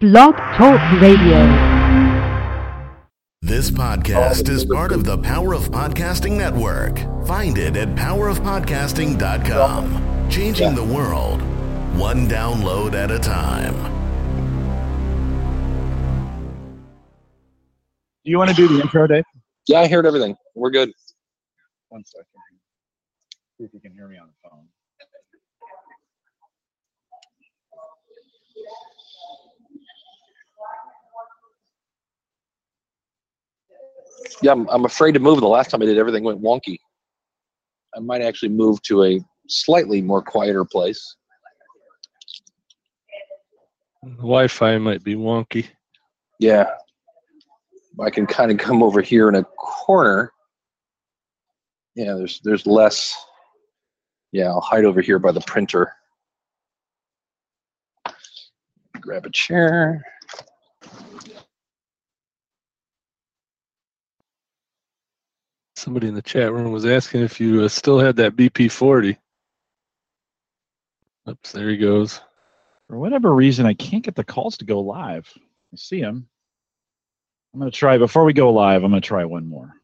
Blog Talk Radio. This podcast is part of the Power of Podcasting Network. Find it at powerofpodcasting.com. Changing the world, one download at a time. Do you want to do the intro, Dave? Yeah, I heard everything. We're good. 1 second. See if you can hear me on the phone. Yeah, I'm afraid to move. The last time I did, everything went wonky. I might actually move to a slightly more quieter place. Wi-Fi might be wonky. Yeah. I can kind of come over here in a corner. Yeah, there's less. Yeah, I'll hide over here by the printer. Grab a chair. Somebody in the chat room was asking if you still had that BP40. Oops, there he goes. For whatever reason, I can't get the calls to go live. I see them. I'm going to try, before we go live, I'm going to try one more.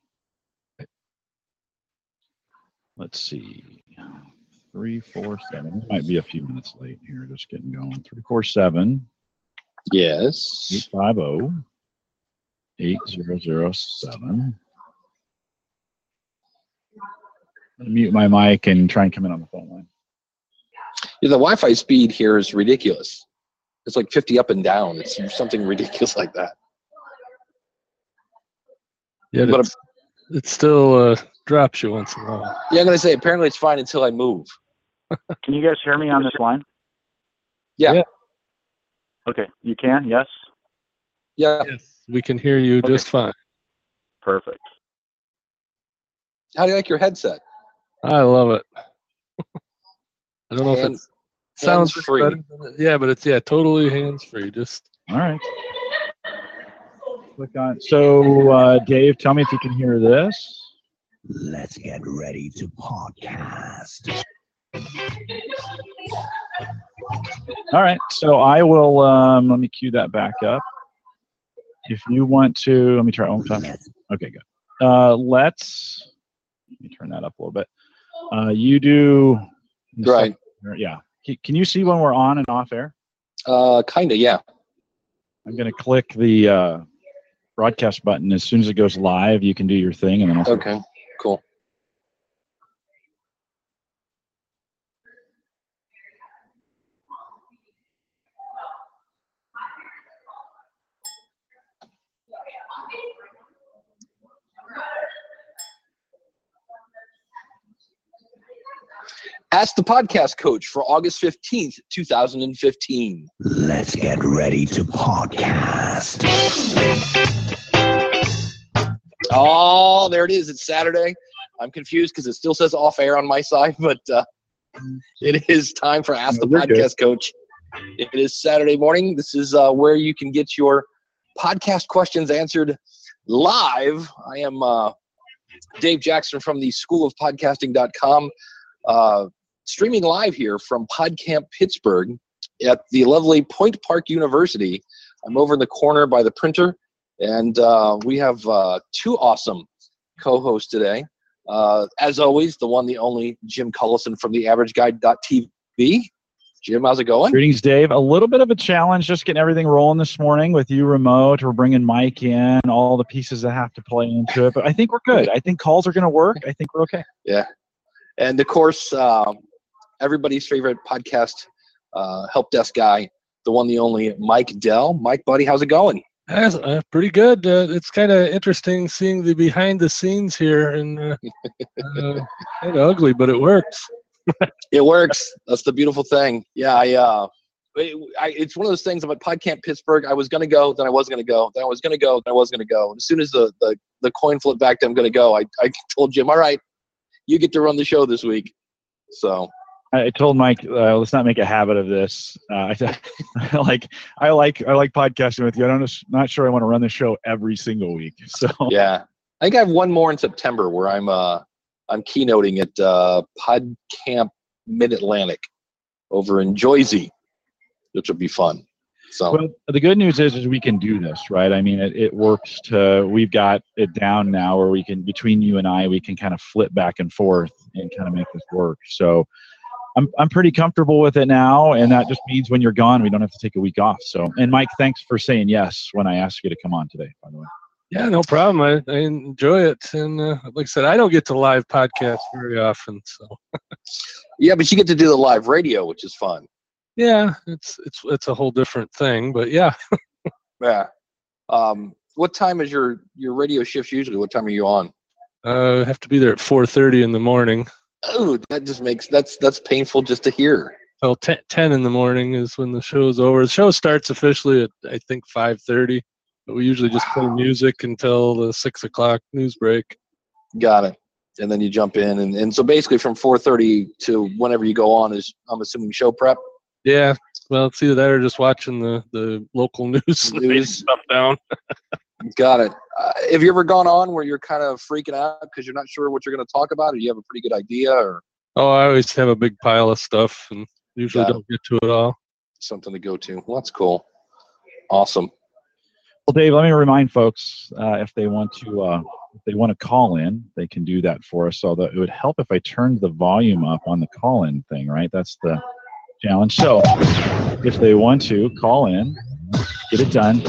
Let's see. 347. Might be a few minutes late here, just getting going. 347. Yes. 850. 8007. I'm going to mute my mic and try and come in on the phone line. Yeah, the Wi-Fi speed here is ridiculous. It's like 50 up and down. It's something ridiculous like that. Yeah, But it still drops you once in a while. yeah, I'm going to say, apparently it's fine until I move. Can you guys hear me on this line? Yeah. Okay, you can? Yes? Yeah. Yes, we can hear you just fine. Perfect. How do you like your headset? I love it. I don't know if it sounds hands-free. better than it. Yeah, but it's totally hands-free. Just All right. Click on. So, Dave, tell me if you can hear this. Let's get ready to podcast. All right. So I will. Let me cue that back up. If you want to, let me try it one more time. Okay, good. Let me turn that up a little bit. You do. Right. Yeah. Can you see when we're on and off air? Kind of, yeah. I'm going to click the broadcast button. As soon as it goes live, you can do your thing. And then I'll Okay, cool. Ask the Podcast Coach for August 15th, 2015. Let's get ready to podcast. Oh, there it is. It's Saturday. I'm confused because it still says off air on my side, but it is time for Ask the Podcast Coach. It is Saturday morning. This is where you can get your podcast questions answered live. I am Dave Jackson from the schoolofpodcasting.com. Streaming live here from PodCamp Pittsburgh at the lovely Point Park University. I'm over in the corner by the printer, and we have two awesome co-hosts today. As always, the one, the only, Jim Cullison from theaverageguy.tv. Jim, how's it going? Greetings, Dave. A little bit of a challenge just getting everything rolling this morning with you remote. We're bringing Mike in, all the pieces that have to play into it. But I think we're good. I think calls are going to work. I think we're okay. Yeah. And, of course, everybody's favorite podcast help desk guy, the one, the only, Mike Dell. Mike, buddy, how's it going? Pretty good. It's kind of interesting seeing the behind the scenes here, and kind of ugly, but it works. It works. That's the beautiful thing. Yeah, it's one of those things about PodCamp Pittsburgh. I was going to go, then I wasn't going to go, then I was going to go, then I wasn't going to go. And as soon as the coin flipped back to I'm going to go, I told Jim, all right, you get to run the show this week. So I told Mike, let's not make a habit of this. I like podcasting with you. Not sure I want to run the show every single week. So yeah, I think I have one more in September where I'm keynoting at PodCamp Mid-Atlantic over in Joyzy, which will be fun. So Well, the good news is we can do this, right? I mean, it works we've got it down now where we can, between you and I, we can kind of flip back and forth and kind of make this work. So I'm pretty comfortable with it now. And that just means when you're gone, we don't have to take a week off. So, and Mike, thanks for saying yes when I asked you to come on today, by the way. Yeah, no problem. I enjoy it. And like I said, I don't get to live podcast very often. So yeah, but you get to do the live radio, which is fun. yeah, it's a whole different thing, but yeah. Yeah. What time is your radio shift usually? What time are you on? I have to be there at 4:30 in the morning. Oh, that just makes that's painful just to hear. Well, 10 in the morning is when the show's over. The show starts officially at, I think, 5:30, but we usually just play music until the 6 o'clock news break. Got it. And then you jump in, and so basically from 4:30 to whenever you go on is, I'm assuming, show prep. Yeah, well, it's either that or just watching the local news. Stuff down. Got it. Have you ever gone on where you're kind of freaking out because you're not sure what you're going to talk about, or you have a pretty good idea, or Oh, I always have a big pile of stuff and usually don't get to it all. something to go to? Well, that's cool. Awesome. Well, Dave, let me remind folks if they want to call in, they can do that for us. Although it would help if I turned the volume up on the call-in thing, right? That's the challenge. So if they want to call in, get it done.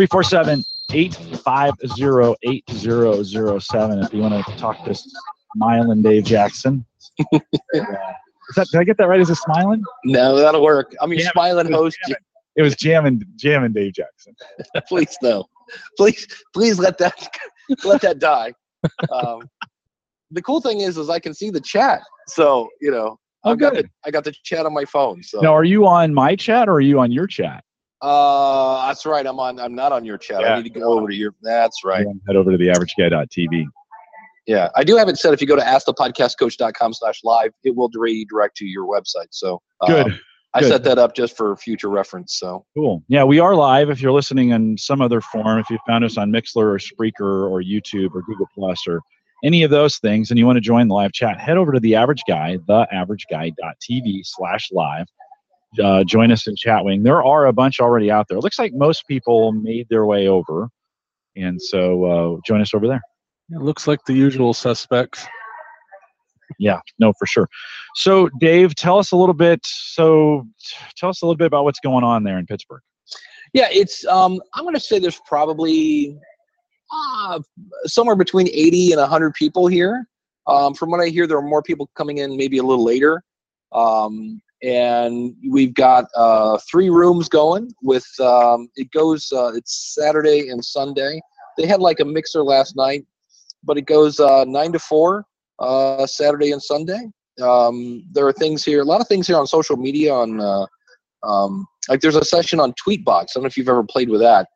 347-850-8007 if you want to talk to Smiling Dave Jackson. Did I get that right? Is it Smiling? No, that'll work. I'm your smiling host. It was Jammin' Dave Jackson. Please no. Please let that die. The cool thing is I can see the chat. So, I got the chat on my phone. So now, are you on my chat or are you on your chat? That's right. I'm not on your chat. Yeah. I need to go over to your. That's right. Head over to theaverageguy.tv. Yeah, I do have it set. If you go to askthepodcastcoach.com/live, it will redirect to your website. So Good. I set that up just for future reference. So cool. Yeah, we are live. If you're listening in some other form, if you found us on Mixler or Spreaker or YouTube or Google Plus or any of those things, and you want to join the live chat, head over to The Average Guy, theaverageguy.tv/live. Join us in Chatwing. There are a bunch already out there. It looks like most people made their way over, and so join us over there. It looks like the usual suspects. Yeah, no, for sure. So, Dave, tell us a little bit about what's going on there in Pittsburgh. Yeah, it's I'm going to say there's probably somewhere between 80 and 100 people here. From what I hear, there are more people coming in maybe a little later. And we've got 3 rooms going with it's Saturday and Sunday. They had like a mixer last night, but it goes 9 to 4 Saturday and Sunday. There are things here, a lot of things here on social media on like there's a session on Tweetbox. I don't know if you've ever played with that.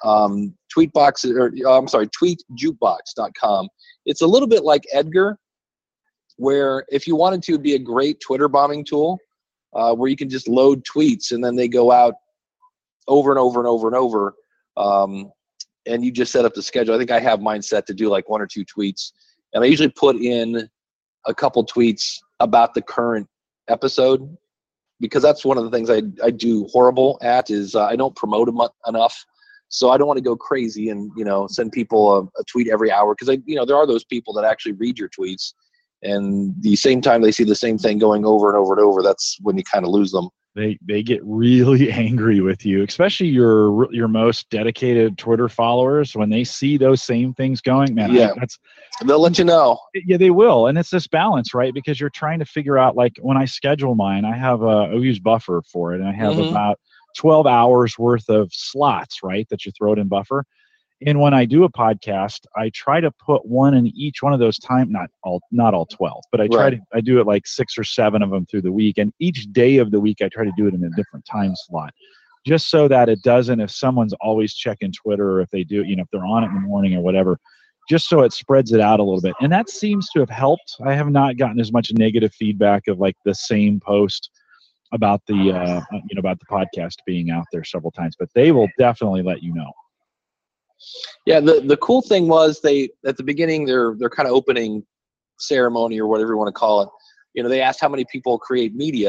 tweetjukebox.com. It's a little bit like Edgar, where if you wanted to, it'd be a great Twitter bombing tool, where you can just load tweets and then they go out over and over and over and over. And you just set up the schedule. I think I have mine set to do like 1 or 2 tweets. And I usually put in a couple tweets about the current episode, because that's one of the things I do horrible at is I don't promote them enough. So I don't want to go crazy and, send people a tweet every hour, because there are those people that actually read your tweets, and the same time they see the same thing going over and over and over, that's when you kind of lose them. They get really angry with you, especially your most dedicated Twitter followers. When they see those same things going, man, yeah, they'll let you know. Yeah, they will. And it's this balance, right? Because you're trying to figure out, like, when I schedule mine, I use Buffer for it, and I have about 12 hours worth of slots, right, that you throw it in Buffer. And when I do a podcast, I try to put one in each one of those time, not all 12, but I do it like 6 or 7 of them through the week. And each day of the week, I try to do it in a different time slot, just so that it doesn't, if someone's always checking Twitter, or if they do, if they're on it in the morning or whatever, just so it spreads it out a little bit. And that seems to have helped. I have not gotten as much negative feedback of like the same post about the, about the podcast being out there several times, but they will definitely let you know. Yeah, the cool thing was they, at the beginning, their kind of opening ceremony or whatever you want to call it, they asked how many people create media,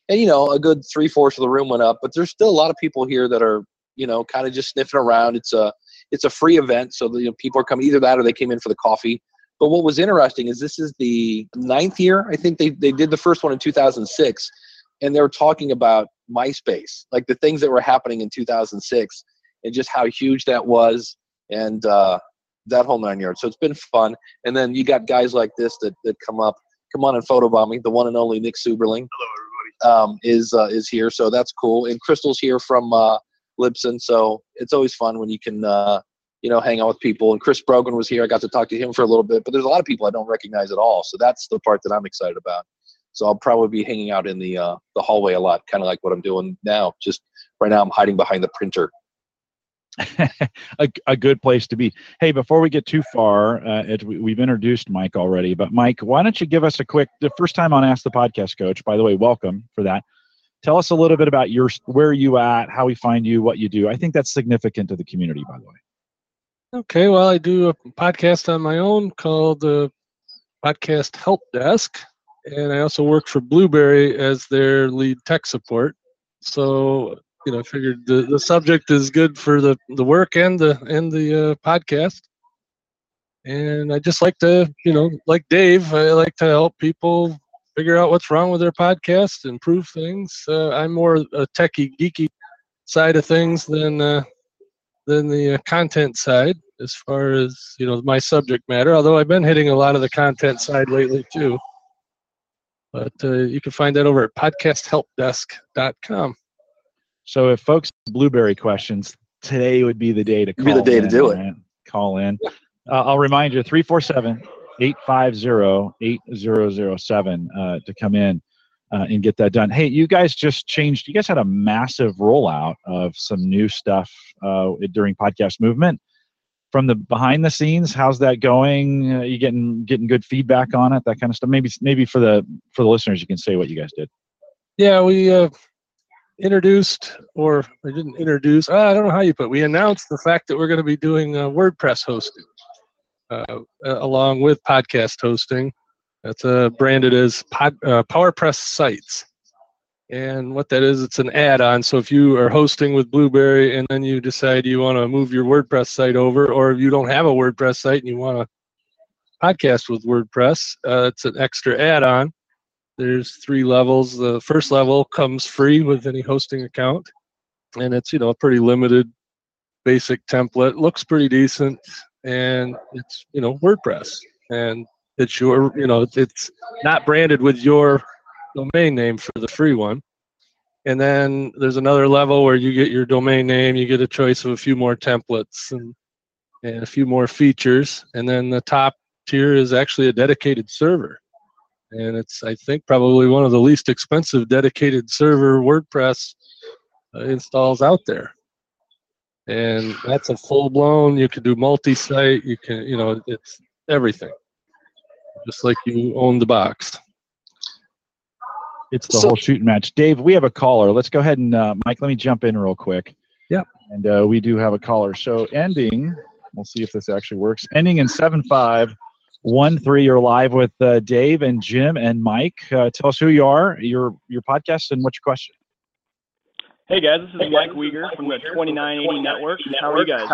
And, a good 3/4 of the room went up, but there's still a lot of people here that are, kind of just sniffing around. It's a free event. So people are coming, either that or they came in for the coffee. But what was interesting is this is the 9th year. I think they did the first one in 2006, and they were talking about MySpace, like the things that were happening in 2006 and just how huge that was, and that whole 9 yards. So it's been fun. And then you got guys like this that come on and photobomb me. The one and only Nick Suberling. Hello, everybody. Is here, so that's cool. And Crystal's here from Libsyn, so it's always fun when you can hang out with people. And Chris Brogan was here. I got to talk to him for a little bit, but there's a lot of people I don't recognize at all. So that's the part that I'm excited about. So I'll probably be hanging out in the hallway a lot, kind of like what I'm doing now. Just right now I'm hiding behind the printer. a good place to be. Hey, before we get too far, we've introduced Mike already, but Mike, why don't you give us the first time on Ask the Podcast Coach, by the way, welcome for that. Tell us a little bit about where you at, how we find you, what you do. I think that's significant to the community, by the way. Okay, well, I do a podcast on my own called the Podcast Help Desk, and I also work for Blueberry as their lead tech support. So, I figured the subject is good for the work and the podcast. And I just like to, like Dave, I like to help people figure out what's wrong with their podcast, improve things. I'm more a techie, geeky side of things than the content side as far as, my subject matter, although I've been hitting a lot of the content side lately too. But you can find that over at podcasthelpdesk.com. So if folks have Blueberry questions, today would be the day to call in. Be the day to do it. Call in. I'll remind you, 347-850-8007 to come in and get that done. Hey, you guys just changed. You guys had a massive rollout of some new stuff during Podcast Movement. From the behind the scenes, how's that going? You getting good feedback on it, that kind of stuff? Maybe for the listeners, you can say what you guys did. Yeah, we introduced, or I didn't introduce, I don't know how you put it. We announced the fact that we're going to be doing WordPress hosting along with podcast hosting. That's branded as PowerPress Sites. And what that is, it's an add-on. So if you are hosting with Blueberry and then you decide you want to move your WordPress site over, or if you don't have a WordPress site and you want to podcast with WordPress, it's an extra add-on. There's 3 levels. The first level comes free with any hosting account, and it's a pretty limited basic template. Looks pretty decent, and it's WordPress, and it's your it's not branded with your domain name for the free one. And then there's another level where you get your domain name, you get a choice of a few more templates and a few more features, and then the top tier is actually a dedicated server. And it's, I think, probably one of the least expensive dedicated server WordPress installs out there. And that's a full-blown, you can do multi-site, you can, it's everything. Just like you own the box. It's the whole shooting match. Dave, we have a caller. Let's go ahead and, Mike, let me jump in real quick. Yeah. And we do have a caller. So ending, we'll see if this actually works. Ending in 7513, you're live with Dave and Jim and Mike. Tell us who you are, your podcast, and what's your question. Hey guys, this is Mike Uyghur from the 2980 Network. How are you guys?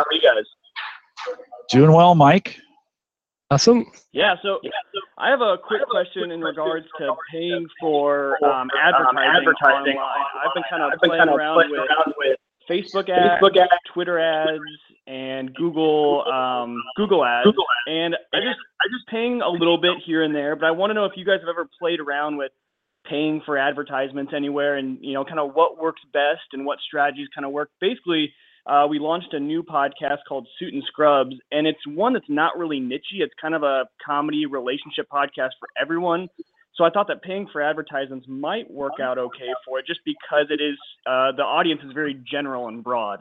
Doing well, Mike. Awesome. Yeah, so I have a quick question in regards to paying for advertising online. I've been kind of playing around with Facebook ads, Twitter ads, and Google ads, and I just paying a little bit here and there. But I want to know if you guys have ever played around with paying for advertisements anywhere, and kind of what works best and what strategies kind of work. Basically, we launched a new podcast called Suit and Scrubs, and it's one that's not really niche-y. It's kind of a comedy relationship podcast for everyone. So I thought that paying for advertisements might work out okay for it, just because it is the audience is very general and broad.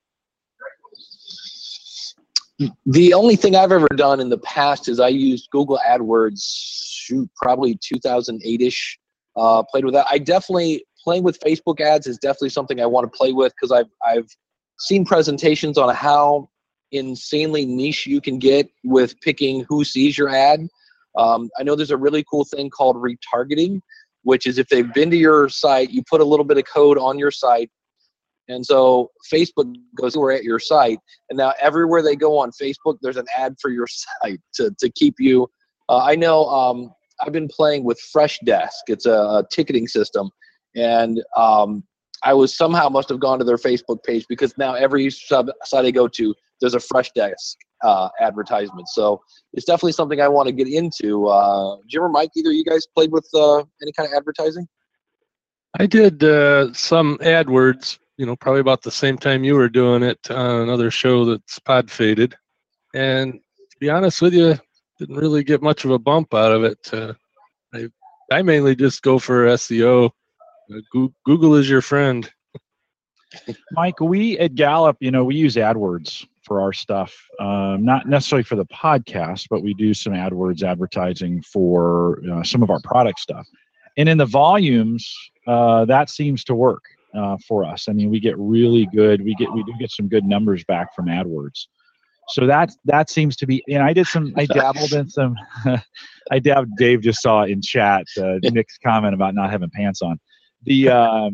The only thing I've ever done in the past is I used Google AdWords, probably 2008-ish. Played with that. Playing with Facebook ads is definitely something I want to play with, because I've seen presentations on how insanely niche you can get with picking who sees your ad. I know there's a really cool thing called retargeting, which is if they've been to your site, you put a little bit of code on your site. And so Facebook goes, we're at your site. And now everywhere they go on Facebook, there's an ad for your site to keep you. I know I've been playing with Freshdesk. It's a ticketing system. And I must have gone to their Facebook page because now every site I go to, there's a Freshdesk advertisement. So it's definitely something I want to get into. Jim or Mike, either of you guys played with any kind of advertising? I did some AdWords, probably about the same time you were doing it on another show that's pod faded. And to be honest with you, didn't really get much of a bump out of it. I mainly just go for SEO. Google is your friend. Mike, we at Gallup, we use AdWords for our stuff. Not necessarily for the podcast, but we do some AdWords advertising for some of our product stuff. And in the volumes, that seems to work for us. I mean, we get really good. We do get some good numbers back from AdWords. So that seems to be. And I dabbled in some. Dave just saw in chat Nick's comment about not having pants on. We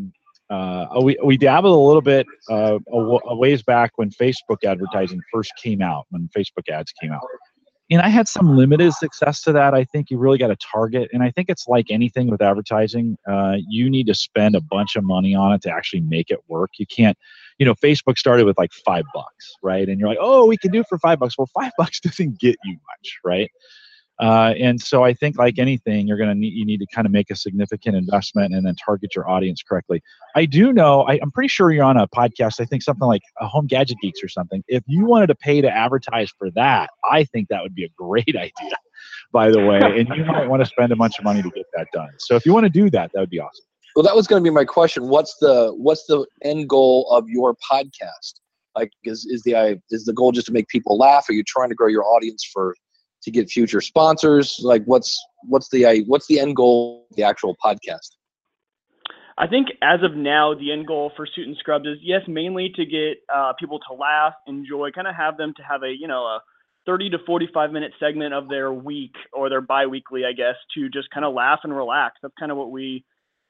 dabbled a little bit a ways back when Facebook advertising first came out, when Facebook ads came out. And I had some limited success to that. I think you really got to target. And I think it's like anything with advertising. You need to spend a bunch of money on it to actually make it work. You can't, Facebook started with like $5, right? And you're like, oh, we can do it for $5. Well, $5 doesn't get you much, right? And so I think like anything, you need to kind of make a significant investment and then target your audience correctly. I do know, I'm pretty sure you're on a podcast, I think something like Home Gadget Geeks or something. If you wanted to pay to advertise for that, I think that would be a great idea, by the way. And you might want to spend a bunch of money to get that done. So if you want to do that, that would be awesome. Well, that was going to be my question. What's the end goal of your podcast? Like, is the goal just to make people laugh? Are you trying to grow your audience to get future sponsors? Like, what's the end goal of the actual podcast? I think as of now, the end goal for Suit and Scrubs is, yes, mainly to get people to laugh, enjoy, kind of have them to have a 30 to 45 minute segment of their week or their bi-weekly, I guess, to just kind of laugh and relax. That's kind of what we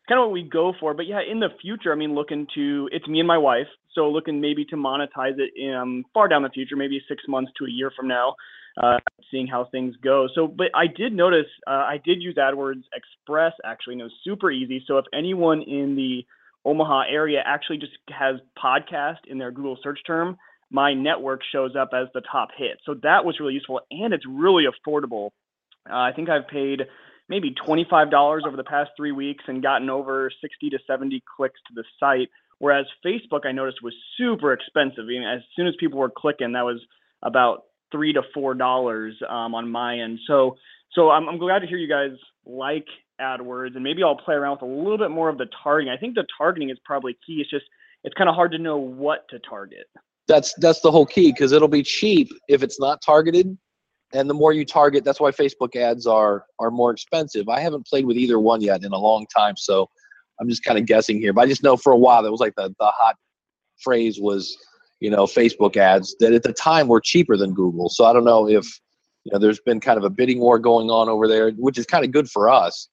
go for. But yeah, in the future, it's me and my wife. So looking maybe to monetize it far down the future, maybe 6 months to a year from now, seeing how things go. So, but I did notice, I did use AdWords Express actually, and it was super easy. So if anyone in the Omaha area actually just has podcast in their Google search term, my network shows up as the top hit. So that was really useful, and it's really affordable. I think I've paid maybe $25 over the past 3 weeks and gotten over 60 to 70 clicks to the site. Whereas Facebook, I noticed, was super expensive. I mean, as soon as people were clicking, that was about $3 to $4 on my end. So I'm glad to hear you guys like AdWords, and maybe I'll play around with a little bit more of the targeting. I think the targeting is probably key. It's kind of hard to know what to target. That's the whole key, because it'll be cheap if it's not targeted. And the more you target, that's why Facebook ads are more expensive. I haven't played with either one yet in a long time, so I'm just kind of guessing here. But I just know for a while that was like the hot phrase was, Facebook ads that at the time were cheaper than Google. So I don't know if, there's been kind of a bidding war going on over there, which is kind of good for us.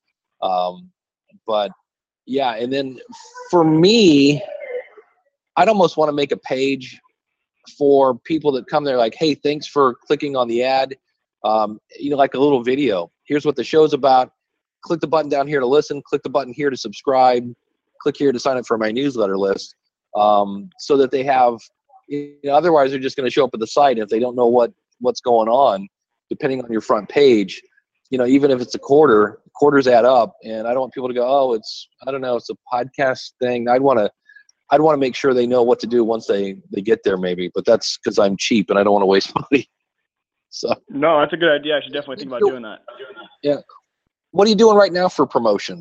But yeah, and then for me, I'd almost want to make a page for people that come there like, hey, thanks for clicking on the ad. Like a little video. Here's what the show's about. Click the button down here to listen. Click the button here to subscribe. Click here to sign up for my newsletter list. So that they have, otherwise they're just going to show up at the site. If they don't know what's going on, depending on your front page, even if it's a quarters add up. And I don't want people to go, oh, it's a podcast thing. I'd want to make sure they know what to do once they get there, maybe. But that's because I'm cheap and I don't want to waste money. So no, that's a good idea. I should definitely think about doing that. Yeah. What are you doing right now for promotion?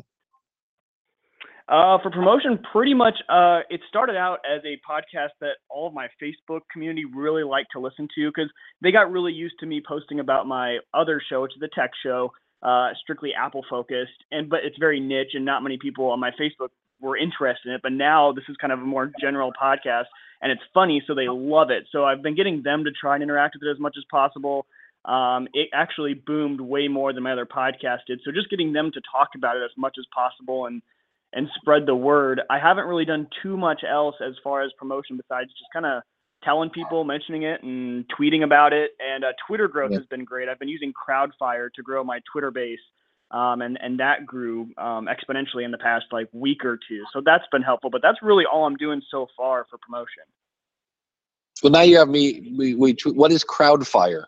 For promotion, pretty much, it started out as a podcast that all of my Facebook community really liked to listen to, because they got really used to me posting about my other show, which is the tech show, strictly Apple focused, but it's very niche and not many people on my Facebook were interested in it. But now this is kind of a more general podcast, and it's funny, so they love it. So I've been getting them to try and interact with it as much as possible. it actually boomed way more than my other podcast did. So just getting them to talk about it as much as possible and spread the word. I haven't really done too much else as far as promotion besides just kind of telling people, mentioning it, and tweeting about it. And Twitter growth has been great. I've been using Crowdfire to grow my Twitter base, and that grew exponentially in the past week or two. So that's been helpful. But that's really all I'm doing so far for promotion. Well, now you have me. What is Crowdfire?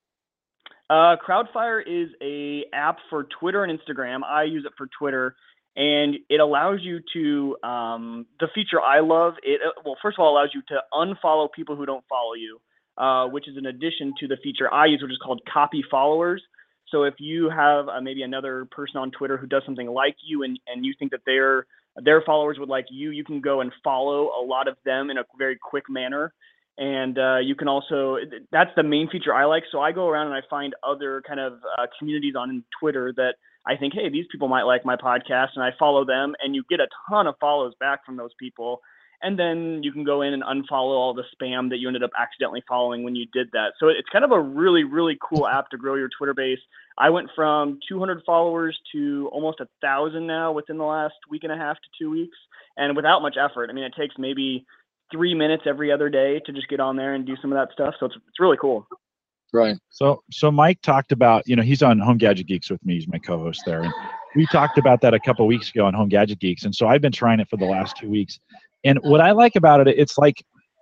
Crowdfire is a app for Twitter and Instagram. I use it for Twitter, and it allows you to the feature I love. It first of all allows you to unfollow people who don't follow you, which is an addition to the feature I use, which is called copy followers. So if you have maybe another person on Twitter who does something like you, and you think that their followers would like you, you can go and follow a lot of them in a very quick manner. And you can also, that's the main feature I like. So I go around and I find other kind of communities on Twitter that I think, hey, these people might like my podcast, and I follow them, and you get a ton of follows back from those people. And then you can go in and unfollow all the spam that you ended up accidentally following when you did that. So it's kind of a really, really cool app to grow your Twitter base. I went from 200 followers to almost 1,000 now within the last week and a half to 2 weeks, and without much effort. I mean, it takes maybe 3 minutes every other day to just get on there and do some of that stuff. So it's really cool. Right. So Mike talked about, he's on Home Gadget Geeks with me. He's my co-host there. And we talked about that a couple of weeks ago on Home Gadget Geeks. And so I've been trying it for the last 2 weeks. And what I like about it, it's like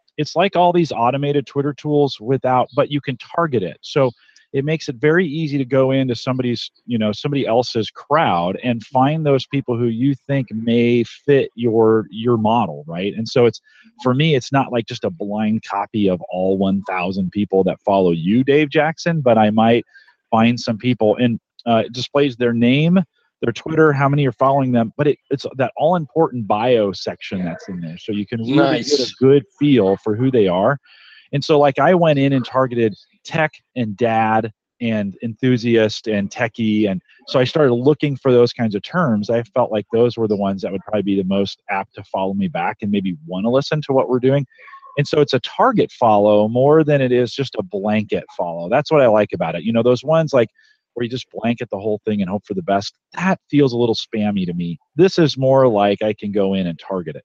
all these automated Twitter tools but you can target it. So it makes it very easy to go into somebody else's crowd and find those people who you think may fit your model, right? And so for me, it's not like just a blind copy of all 1,000 people that follow you, Dave Jackson, but I might find some people, and it displays their name, their Twitter, how many are following them, but it's that all-important bio section that's in there. So you can really get a good feel for who they are. And so I went in and targeted tech and dad and enthusiast and techie. And so I started looking for those kinds of terms. I felt like those were the ones that would probably be the most apt to follow me back and maybe want to listen to what we're doing. And so it's a target follow more than it is just a blanket follow. That's what I like about it. Those ones where you just blanket the whole thing and hope for the best, that feels a little spammy to me. This is more like I can go in and target it.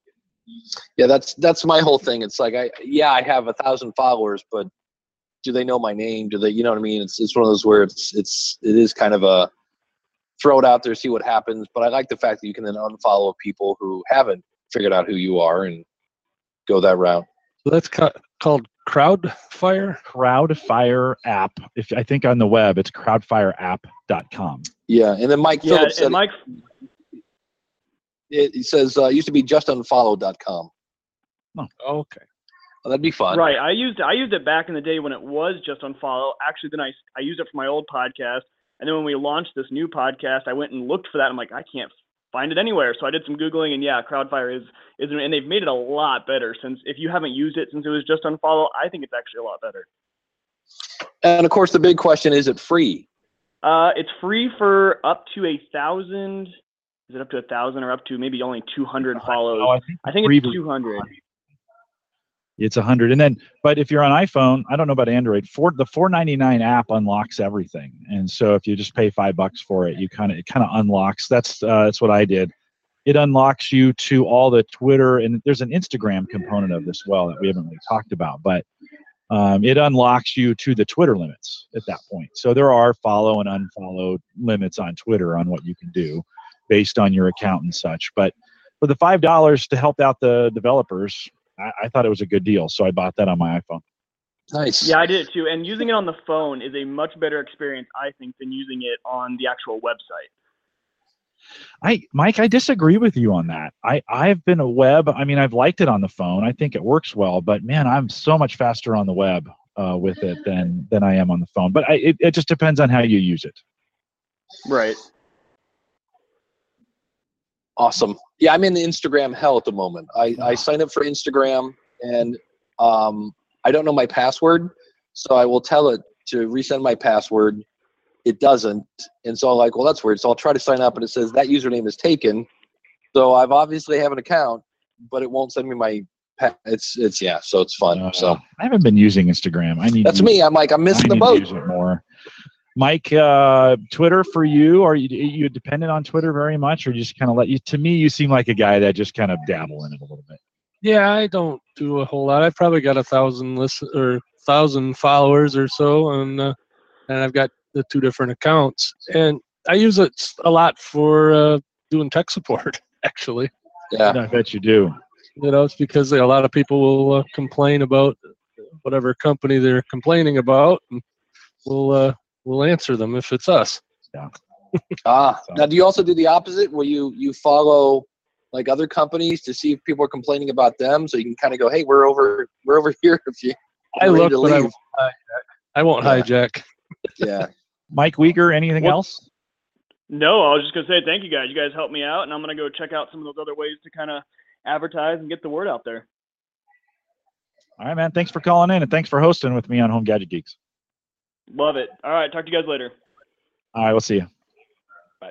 Yeah, that's my whole thing. It's like I have 1,000 followers, but do they know my name? Do they, you know what I mean? It's one of those where it is kind of a throw it out there, see what happens. But I like the fact that you can then unfollow people who haven't figured out who you are and go that route. So that's called Crowdfire? Crowdfire app. If I think on the web, it's crowdfireapp.com. Yeah, and then Mike Phillips said it says it used to be justunfollow.com. Oh, okay. Well, that'd be fun. Right. I used it back in the day when it was just Unfollow. Actually, then I used it for my old podcast, and then when we launched this new podcast, I went and looked for that. I'm like, I can't find it anywhere. So I did some Googling, and Crowdfire is and they've made it a lot better since. If you haven't used it since it was just Unfollow, I think it's actually a lot better. And of course, the big question is it free? It's free for up to 1,000. Is it up to 1,000 or up to maybe only 200 follows? Oh, I think it's 200. It's 100. And then, but if you're on iPhone, I don't know about Android, the $4.99 app unlocks everything. And so if you just pay $5 for it, it kind of unlocks. That's what I did. It unlocks you to all the Twitter, and there's an Instagram component of this well that we haven't really talked about, but it unlocks you to the Twitter limits at that point. So there are follow and unfollow limits on Twitter on what you can do based on your account and such. But for the $5 to help out the developers, I thought it was a good deal. So I bought that on my iPhone. Nice. Yeah, I did it too. And using it on the phone is a much better experience, I think, than using it on the actual website. Mike, I disagree with you on that. I've been a web. I mean, I've liked it on the phone. I think it works well, but man, I'm so much faster on the web with it than I am on the phone. But it just depends on how you use it. Right. Awesome. Yeah, I'm in Instagram hell at the moment. I signed up for Instagram, and I don't know my password, so I will tell it to resend my password. It doesn't, and so I'm like, well, that's weird. So I'll try to sign up, and it says that username is taken. So I've obviously have an account, but it won't send me my It's yeah. So it's fun. So I haven't been using Instagram. That's me. I'm missing the boat. Use it more. Mike, Twitter for you? Are you dependent on Twitter very much, or just kind of let you? To me, you seem like a guy that just kind of dabble in it a little bit. Yeah, I don't do a whole lot. I've probably got 1,000 followers or so, and I've got the 2 different accounts, and I use it a lot for doing tech support. Actually, yeah, I bet you do. It's because a lot of people will complain about whatever company they're complaining about, and we'll answer them if it's us. Yeah. Now, do you also do the opposite, where you follow like other companies to see if people are complaining about them, so you can kind of go, hey, we're over here if you I ready look, to but leave. I won't hijack. Yeah. Mike Weger, anything else? No, I was just gonna say thank you guys. You guys helped me out, and I'm gonna go check out some of those other ways to kind of advertise and get the word out there. All right, man. Thanks for calling in, and thanks for hosting with me on Home Gadget Geeks. Love it. All right, talk to you guys later. All right, we'll see you. Bye.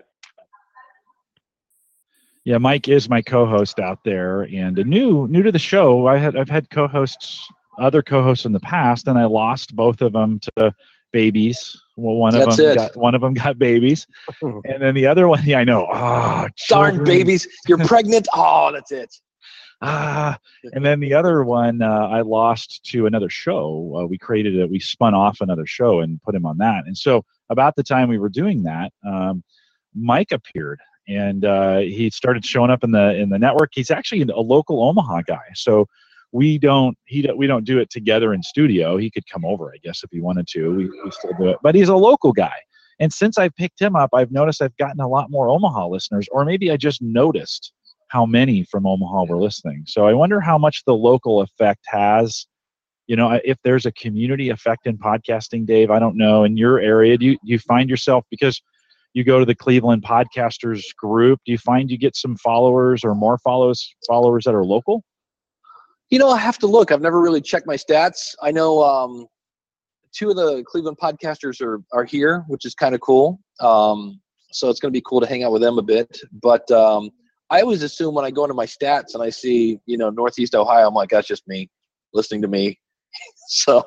Yeah, Mike is my co-host out there, and new to the show. I've had other co-hosts in the past, and I lost both of them to babies. Well, one of them got babies, and then the other one, yeah, I know. Oh, darn babies! You're pregnant. Oh, that's it. And then the other one, I lost to another show. We spun off another show and put him on that. And so about the time we were doing that, Mike appeared, and he started showing up in the network. He's actually a local Omaha guy, so we don't do it together in studio. He could come over, I guess, if he wanted to. We still do it, but he's a local guy. And since I picked him up, I've noticed I've gotten a lot more Omaha listeners, or maybe I just noticed how many from Omaha were listening. So I wonder how much the local effect has. If there's a community effect in podcasting, Dave. I don't know. In your area, do you find yourself, because you go to the Cleveland Podcasters group, do you find you get some followers or more followers that are local? I have to look. I've never really checked my stats. I know 2 of the Cleveland Podcasters are here, which is kind of cool. So it's going to be cool to hang out with them a bit. But I always assume when I go into my stats and I see, Northeast Ohio, I'm like, that's just me listening to me. So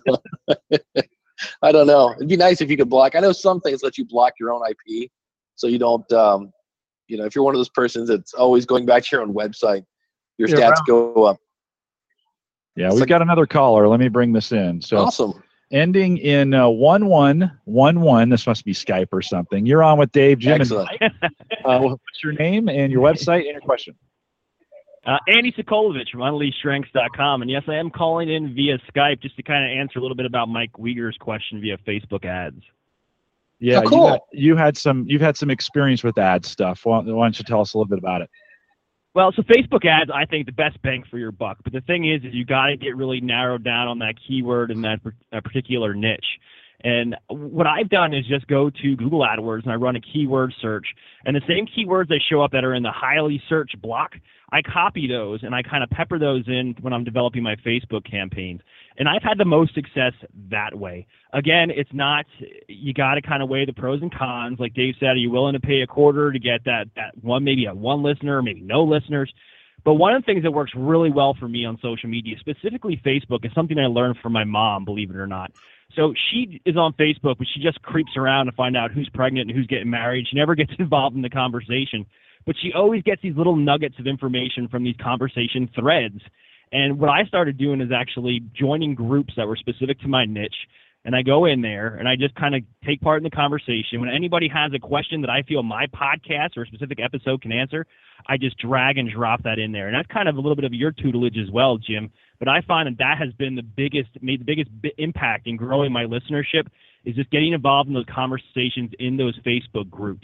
I don't know. It'd be nice if you could block. I know some things let you block your own IP, so you don't. If you're one of those persons that's always going back to your own website, your stats go up. Yeah, we've got another caller. Let me bring this in. So awesome. Ending in 1111. This must be Skype or something. You're on with Dave, Jim, Excellent. and Mike. What's your name and your website and your question? Andy Sokolovich from UnleashedStrengths.com. And yes, I am calling in via Skype just to kind of answer a little bit about Mike Weger's question via Facebook ads. Yeah, cool. You've had some experience with ad stuff. Why don't you tell us a little bit about it? Well, so Facebook ads, I think the best bang for your buck. But the thing is you got to get really narrowed down on that keyword and that particular niche. And what I've done is just go to Google AdWords and I run a keyword search. And the same keywords that show up that are in the highly searched block, I copy those and I kind of pepper those in when I'm developing my Facebook campaigns. And I've had the most success that way. Again, it's not, you got to kind of weigh the pros and cons. Like Dave said, are you willing to pay a quarter to get that one, maybe a one listener, maybe no listeners? But one of the things that works really well for me on social media, specifically Facebook, is something I learned from my mom, believe it or not. So she is on Facebook, but she just creeps around to find out who's pregnant and who's getting married. She never gets involved in the conversation, but she always gets these little nuggets of information from these conversation threads. And what I started doing is actually joining groups that were specific to my niche. And I go in there and I just kind of take part in the conversation. When anybody has a question that I feel my podcast or a specific episode can answer, I just drag and drop that in there. And that's kind of a little bit of your tutelage as well, Jim. But I find that has been made the biggest impact in growing my listenership is just getting involved in those conversations in those Facebook groups.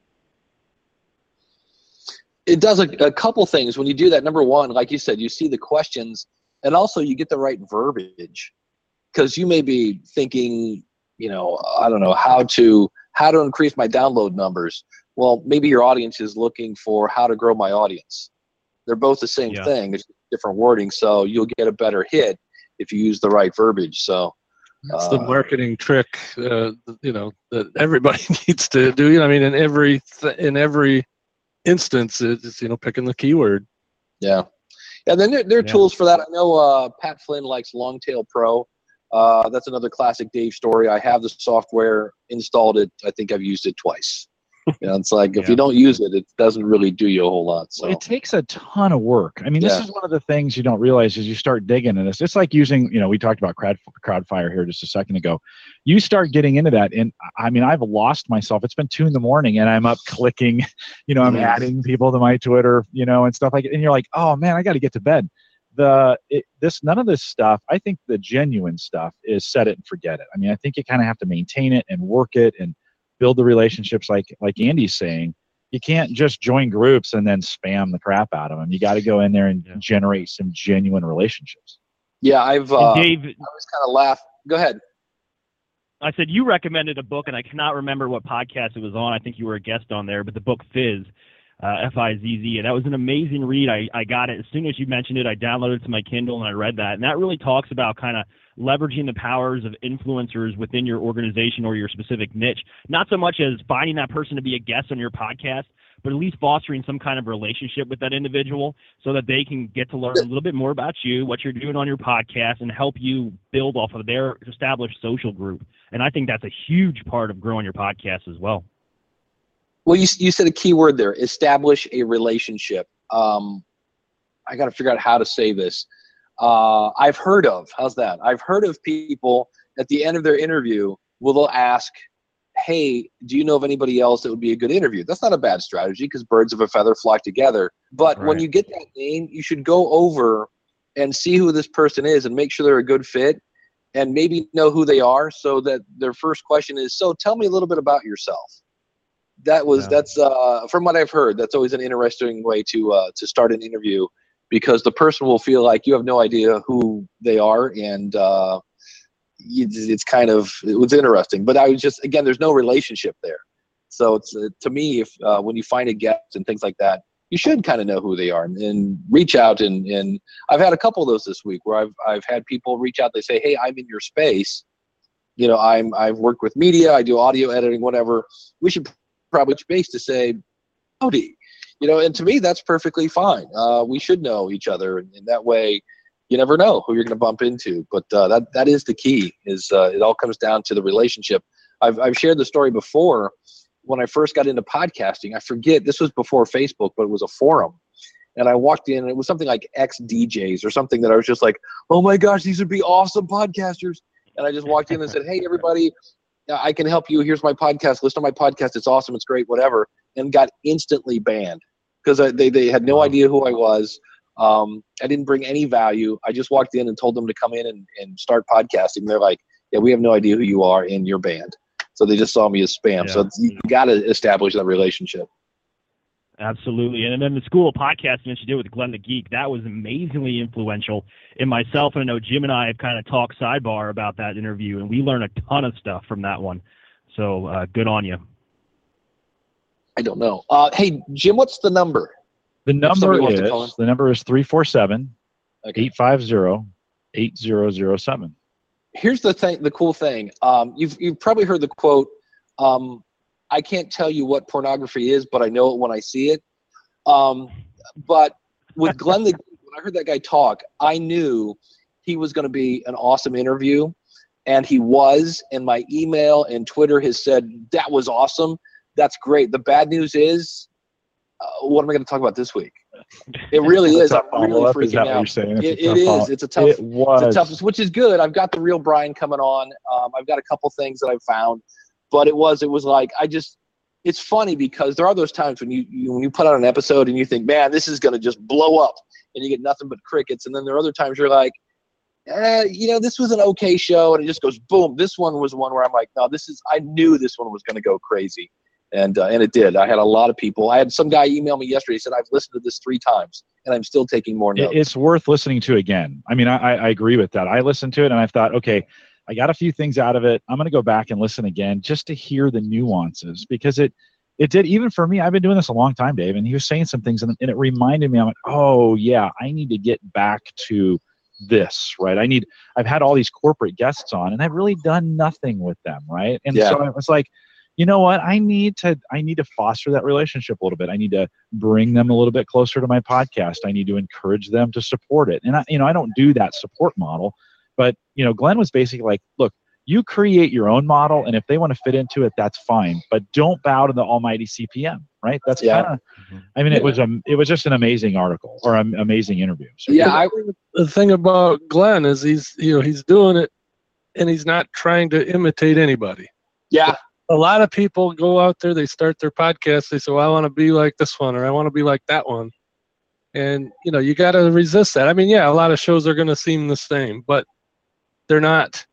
It does a couple things when you do that. Number one, like you said, you see the questions, and also you get the right verbiage, because you may be thinking, I don't know, how to increase my download numbers. Well, maybe your audience is looking for how to grow my audience. They're both the same thing. It's different wording, so you'll get a better hit if you use the right verbiage. So that's the marketing trick, that everybody needs to do. I mean, in every instance, it's picking the keyword. Yeah. And then there are tools for that. I know Pat Flynn likes Longtail Pro. That's another classic Dave story. I have the software installed. I think I've used it twice. It's like if you don't use it, it doesn't really do you a whole lot. So it takes a ton of work. I mean, this is one of the things you don't realize as you start digging in this. It's like using, we talked about Crowdfire here just a second ago. You start getting into that, and I mean, I've lost myself. It's been 2 a.m, and I'm up clicking. I'm adding people to my Twitter, and stuff like it. And you're like, oh man, I got to get to bed. None of this stuff. I think the genuine stuff is set it and forget it. I mean, I think you kind of have to maintain it and work it and build the relationships like Andy's saying. You can't just join groups and then spam the crap out of them. You got to go in there and generate some genuine relationships. Yeah, Dave, I was kind of laugh. Go ahead. I said you recommended a book, and I cannot remember what podcast it was on. I think you were a guest on there, but the book Fizz, F-I-Z-Z, and that was an amazing read. I got it as soon as you mentioned it. I downloaded it to my Kindle and I read that, and that really talks about kind of leveraging the powers of influencers within your organization or your specific niche. Not so much as finding that person to be a guest on your podcast, but at least fostering some kind of relationship with that individual so that they can get to learn a little bit more about you, what you're doing on your podcast, and help you build off of their established social group. And I think that's a huge part of growing your podcast as well. Well, you said a key word there, establish a relationship. I got to figure out how to say this. I've heard of people at the end of their interview they'll ask, hey, do you know of anybody else that would be a good interview? That's not a bad strategy because birds of a feather flock together. But when you get that name, you should go over and see who this person is and make sure they're a good fit and maybe know who they are so that their first question is, so tell me a little bit about yourself. That's from what I've heard, that's always an interesting way to start an interview because the person will feel like you have no idea who they are and it was interesting, but I was just, again, there's no relationship there. So it's to me, if when you find a guest and things like that, you should kind of know who they are and reach out. And I've had a couple of those this week where I've had people reach out. They say, hey, I'm in your space. I've worked with media. I do audio editing, whatever. We should probably space to say, howdy, and to me, that's perfectly fine. We should know each other. And that way, you never know who you're going to bump into, but that is the key. It all comes down to the relationship. I've shared the story before when I first got into podcasting. I forget, this was before Facebook, but it was a forum, and I walked in, and it was something like X DJs or something that I was just like, oh my gosh, these would be awesome podcasters. And I just walked in and said, hey everybody, I can help you. Here's my podcast. Listen to my podcast. It's awesome. It's great. Whatever. And got instantly banned because they had no idea who I was. I didn't bring any value. I just walked in and told them to come in and start podcasting. They're like, yeah, we have no idea who you are and you're banned. So they just saw me as spam. Yeah. So you got to establish that relationship. Absolutely. And then the School of Podcasting that you did with Glenn the Geek, that was amazingly influential in myself. And I know Jim and I have kind of talked sidebar about that interview, and we learned a ton of stuff from that one. So good on you. I don't know. Hey, Jim, what's the number? The number is 347-850-8007. Here's the cool thing. You've probably heard the quote, I can't tell you what pornography is, but I know it when I see it. But with Glenn the Geek, when I heard that guy talk, I knew he was going to be an awesome interview, and he was, and my email and Twitter has said, that was awesome. That's great. The bad news is, what am I going to talk about this week? It really is. I'm really freaking out. It is. It's a tough, which is good. I've got the real Brian coming on. I've got a couple things that I've found, but it was like, it's funny because there are those times when you put out an episode and you think, man, this is going to just blow up, and you get nothing but crickets. And then there are other times you're like, this was an okay show, and it just goes boom. This one was one where I'm like, no, I knew this one was going to go crazy. And it did. I had a lot of people. I had some guy email me yesterday. He said, I've listened to this 3 times, and I'm still taking more notes. It's worth listening to again. I mean, I agree with that. I listened to it, and I thought, okay, I got a few things out of it. I'm going to go back and listen again just to hear the nuances, because it did, even for me, I've been doing this a long time, Dave, and he was saying some things, and it reminded me, I'm like, oh, yeah, I need to get back to this, right? I've had all these corporate guests on, and I've really done nothing with them, right? And so I was like, you know what? I need to foster that relationship a little bit. I need to bring them a little bit closer to my podcast. I need to encourage them to support it. And I don't do that support model, but Glenn was basically like, look, you create your own model, and if they want to fit into it, that's fine. But don't bow to the almighty CPM, right? That's kind of. I mean, it was just an amazing article or an amazing interview. So the thing about Glenn is he's doing it, and he's not trying to imitate anybody. Yeah. A lot of people go out there, they start their podcast, they say, well, I want to be like this one, or I want to be like that one. And, you got to resist that. I mean, yeah, a lot of shows are going to seem the same, but they're not.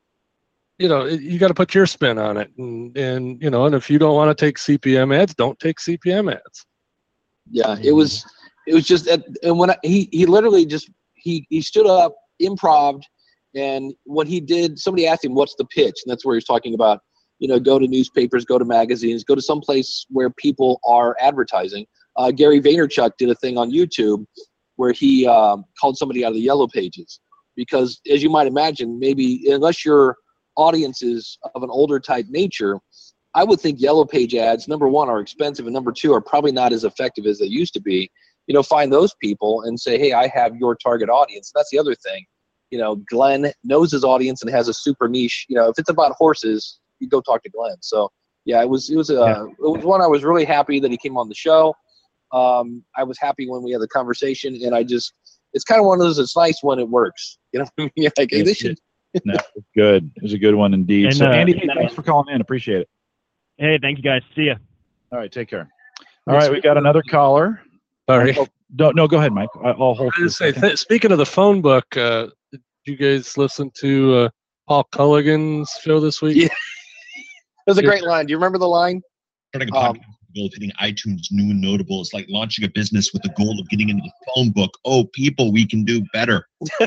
You got to put your spin on it, and if you don't want to take CPM ads, don't take CPM ads. Yeah, it was just, and when he literally just he stood up, improv, and what he did, somebody asked him, "What's the pitch?" And that's where he's talking about, go to newspapers, go to magazines, go to some place where people are advertising. Gary Vaynerchuk did a thing on YouTube where he called somebody out of the Yellow Pages because, as you might imagine, maybe unless your audience is of an older type nature, I would think Yellow Page ads, number one, are expensive, and number two, are probably not as effective as they used to be. Find those people and say, hey, I have your target audience. That's the other thing. Glenn knows his audience and has a super niche. If it's about horses, you go talk to Glenn. So yeah, it was one I was really happy that he came on the show. I was happy when we had the conversation, and it's kind of one of those, it's nice when it works. Like, hey, this should. No, it's good. It was a good one indeed. And, so Andy, thanks for calling in. Appreciate it. Hey, thank you guys. See ya. All right, take care. All right, we got another caller. Sorry. No, go ahead, Mike. I'll hold. Speaking of the phone book, did you guys listen to Paul Culligan's show this week? Yeah. It was a great line. Do you remember the line? Starting a podcast with the goal of hitting iTunes new and notable. It's like launching a business with the goal of getting into the phone book. Oh, people, we can do better.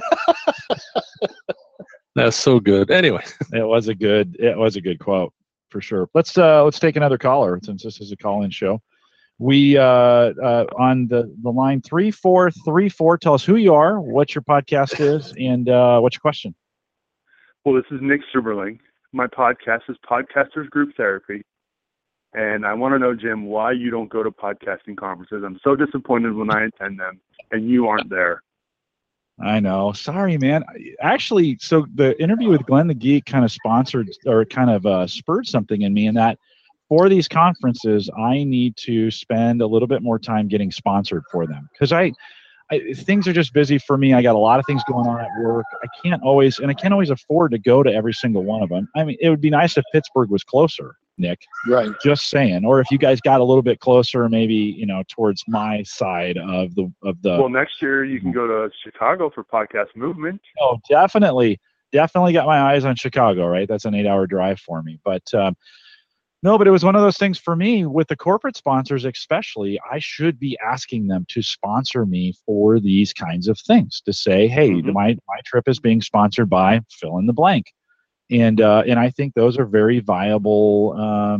That's so good. Anyway, it was a good quote for sure. Let's take another caller since this is a call-in show. We on the line 3434. Tell us who you are, what your podcast is, and what's your question. Well, this is Nick Superling. My podcast is Podcasters Group Therapy, and I want to know, Jim, why you don't go to podcasting conferences. I'm so disappointed when I attend them, and you aren't there. I know. Sorry, man. Actually, so the interview with Glenn the Geek kind of sponsored or kind of spurred something in me, in that for these conferences, I need to spend a little bit more time getting sponsored for them, because things are just busy for me. I got a lot of things going on at work. I can't always afford to go to every single one of them. I mean, it would be nice if Pittsburgh was closer, Nick. Right. Just saying. Or if you guys got a little bit closer, maybe, towards my side of the. Well, next year you can go to Chicago for Podcast Movement. Oh, definitely got my eyes on Chicago, right? That's an 8-hour drive for me. But no, but it was one of those things for me with the corporate sponsors, especially. I should be asking them to sponsor me for these kinds of things, to say, hey, my trip is being sponsored by fill in the blank. And I think those are very viable,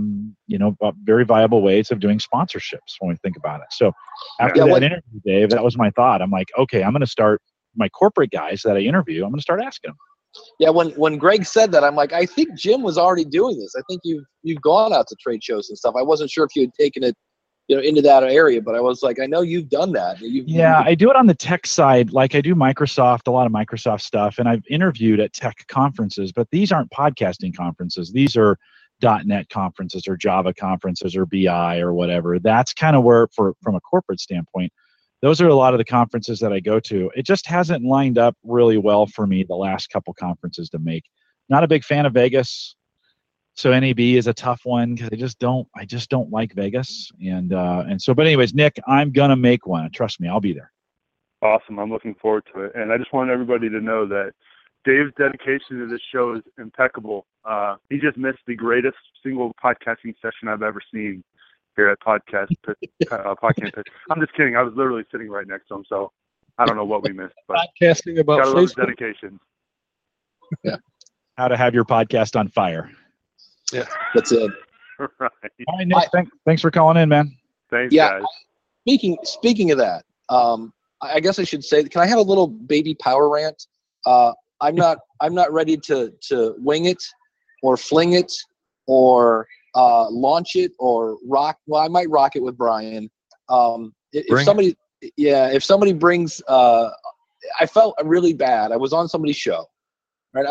very viable ways of doing sponsorships when we think about it. So after that interview, Dave, that was my thought. I'm like, okay, I'm going to start my corporate guys that I interview. I'm going to start asking them. Yeah, when Greg said that, I'm like, I think Jim was already doing this. I think you've gone out to trade shows and stuff. I wasn't sure if you had taken it, into that area, but I was like, I know you've done that. I do it on the tech side. Like I do Microsoft, a lot of Microsoft stuff, and I've interviewed at tech conferences, but these aren't podcasting conferences. These are .NET conferences or Java conferences or BI or whatever. That's kind of where, from a corporate standpoint, those are a lot of the conferences that I go to. It just hasn't lined up really well for me the last couple conferences to make. Not a big fan of Vegas. So NAB is a tough one because I just don't like Vegas. And so, but anyways, Nick, I'm going to make one. Trust me, I'll be there. Awesome. I'm looking forward to it. And I just want everybody to know that Dave's dedication to this show is impeccable. He just missed the greatest single podcasting session I've ever seen here at Podcast Pitch. I'm just kidding. I was literally sitting right next to him, so I don't know what we missed. But podcasting about gotta love his dedication. Yeah. How to have your podcast on fire. Yeah, that's it. Right. All right, Nick. Thanks for calling in, man. Thanks, guys. Speaking of that, I guess I should say, can I have a little baby power rant? I'm not ready to wing it or fling it or launch it or rock. Well, I might rock it with Brian. If somebody brings, I felt really bad. I was on somebody's show, right?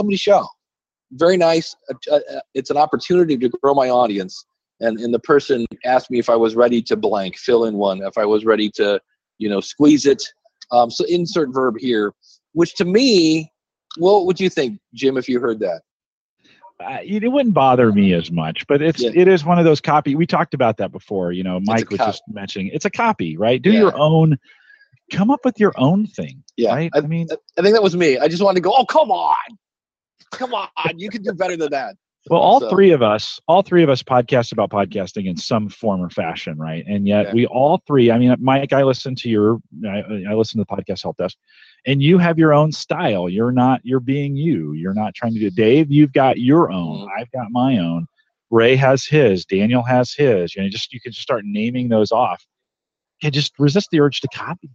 Very nice. It's an opportunity to grow my audience. And the person asked me if I was ready to blank, fill in one, if I was ready to, squeeze it. So insert verb here, which to me, what would you think, Jim, if you heard that? It wouldn't bother me as much, but it is one of those copy. We talked about that before. Mike was just mentioning it's a copy, right? Do your own, come up with your own thing. Yeah. Right? I think that was me. I just wanted to go, oh, come on, you can do better than that. Well, all three of us podcast about podcasting in some form or fashion, right? And yet we all three, Mike, I listen to the Podcast Help Desk, and you have your own style. You're being you. You're not trying to do Dave. You've got your own. I've got my own. Ray has his. Daniel has his. You can just start naming those off. And just resist the urge to copy.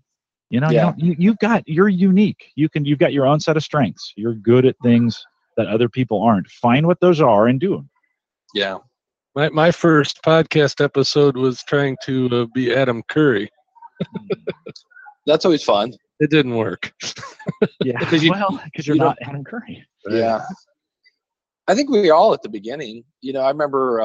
You're unique. You've got your own set of strengths. You're good at things that other people aren't. Find what those are and do them. Yeah. My first podcast episode was trying to be Adam Curry. That's always fun. It didn't work. Yeah. Because you're not Adam Curry. Yeah. I think we were all at the beginning. I remember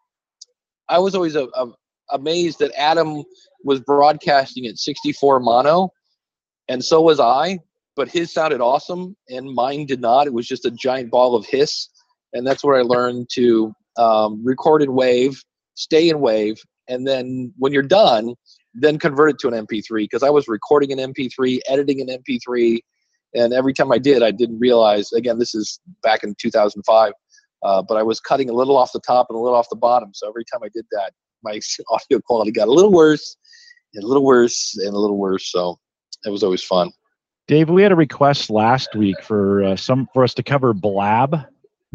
I was always amazed that Adam was broadcasting at 64 mono, and so was I. But his sounded awesome, and mine did not. It was just a giant ball of hiss, and that's where I learned to record in wave, stay in wave, and then when you're done, then convert it to an MP3, because I was recording an MP3, editing an MP3, and every time I didn't realize, again, this is back in 2005, but I was cutting a little off the top and a little off the bottom, so every time I did that, my audio quality got a little worse, and a little worse, and a little worse, so it was always fun. Dave, we had a request last week for us to cover blab.im,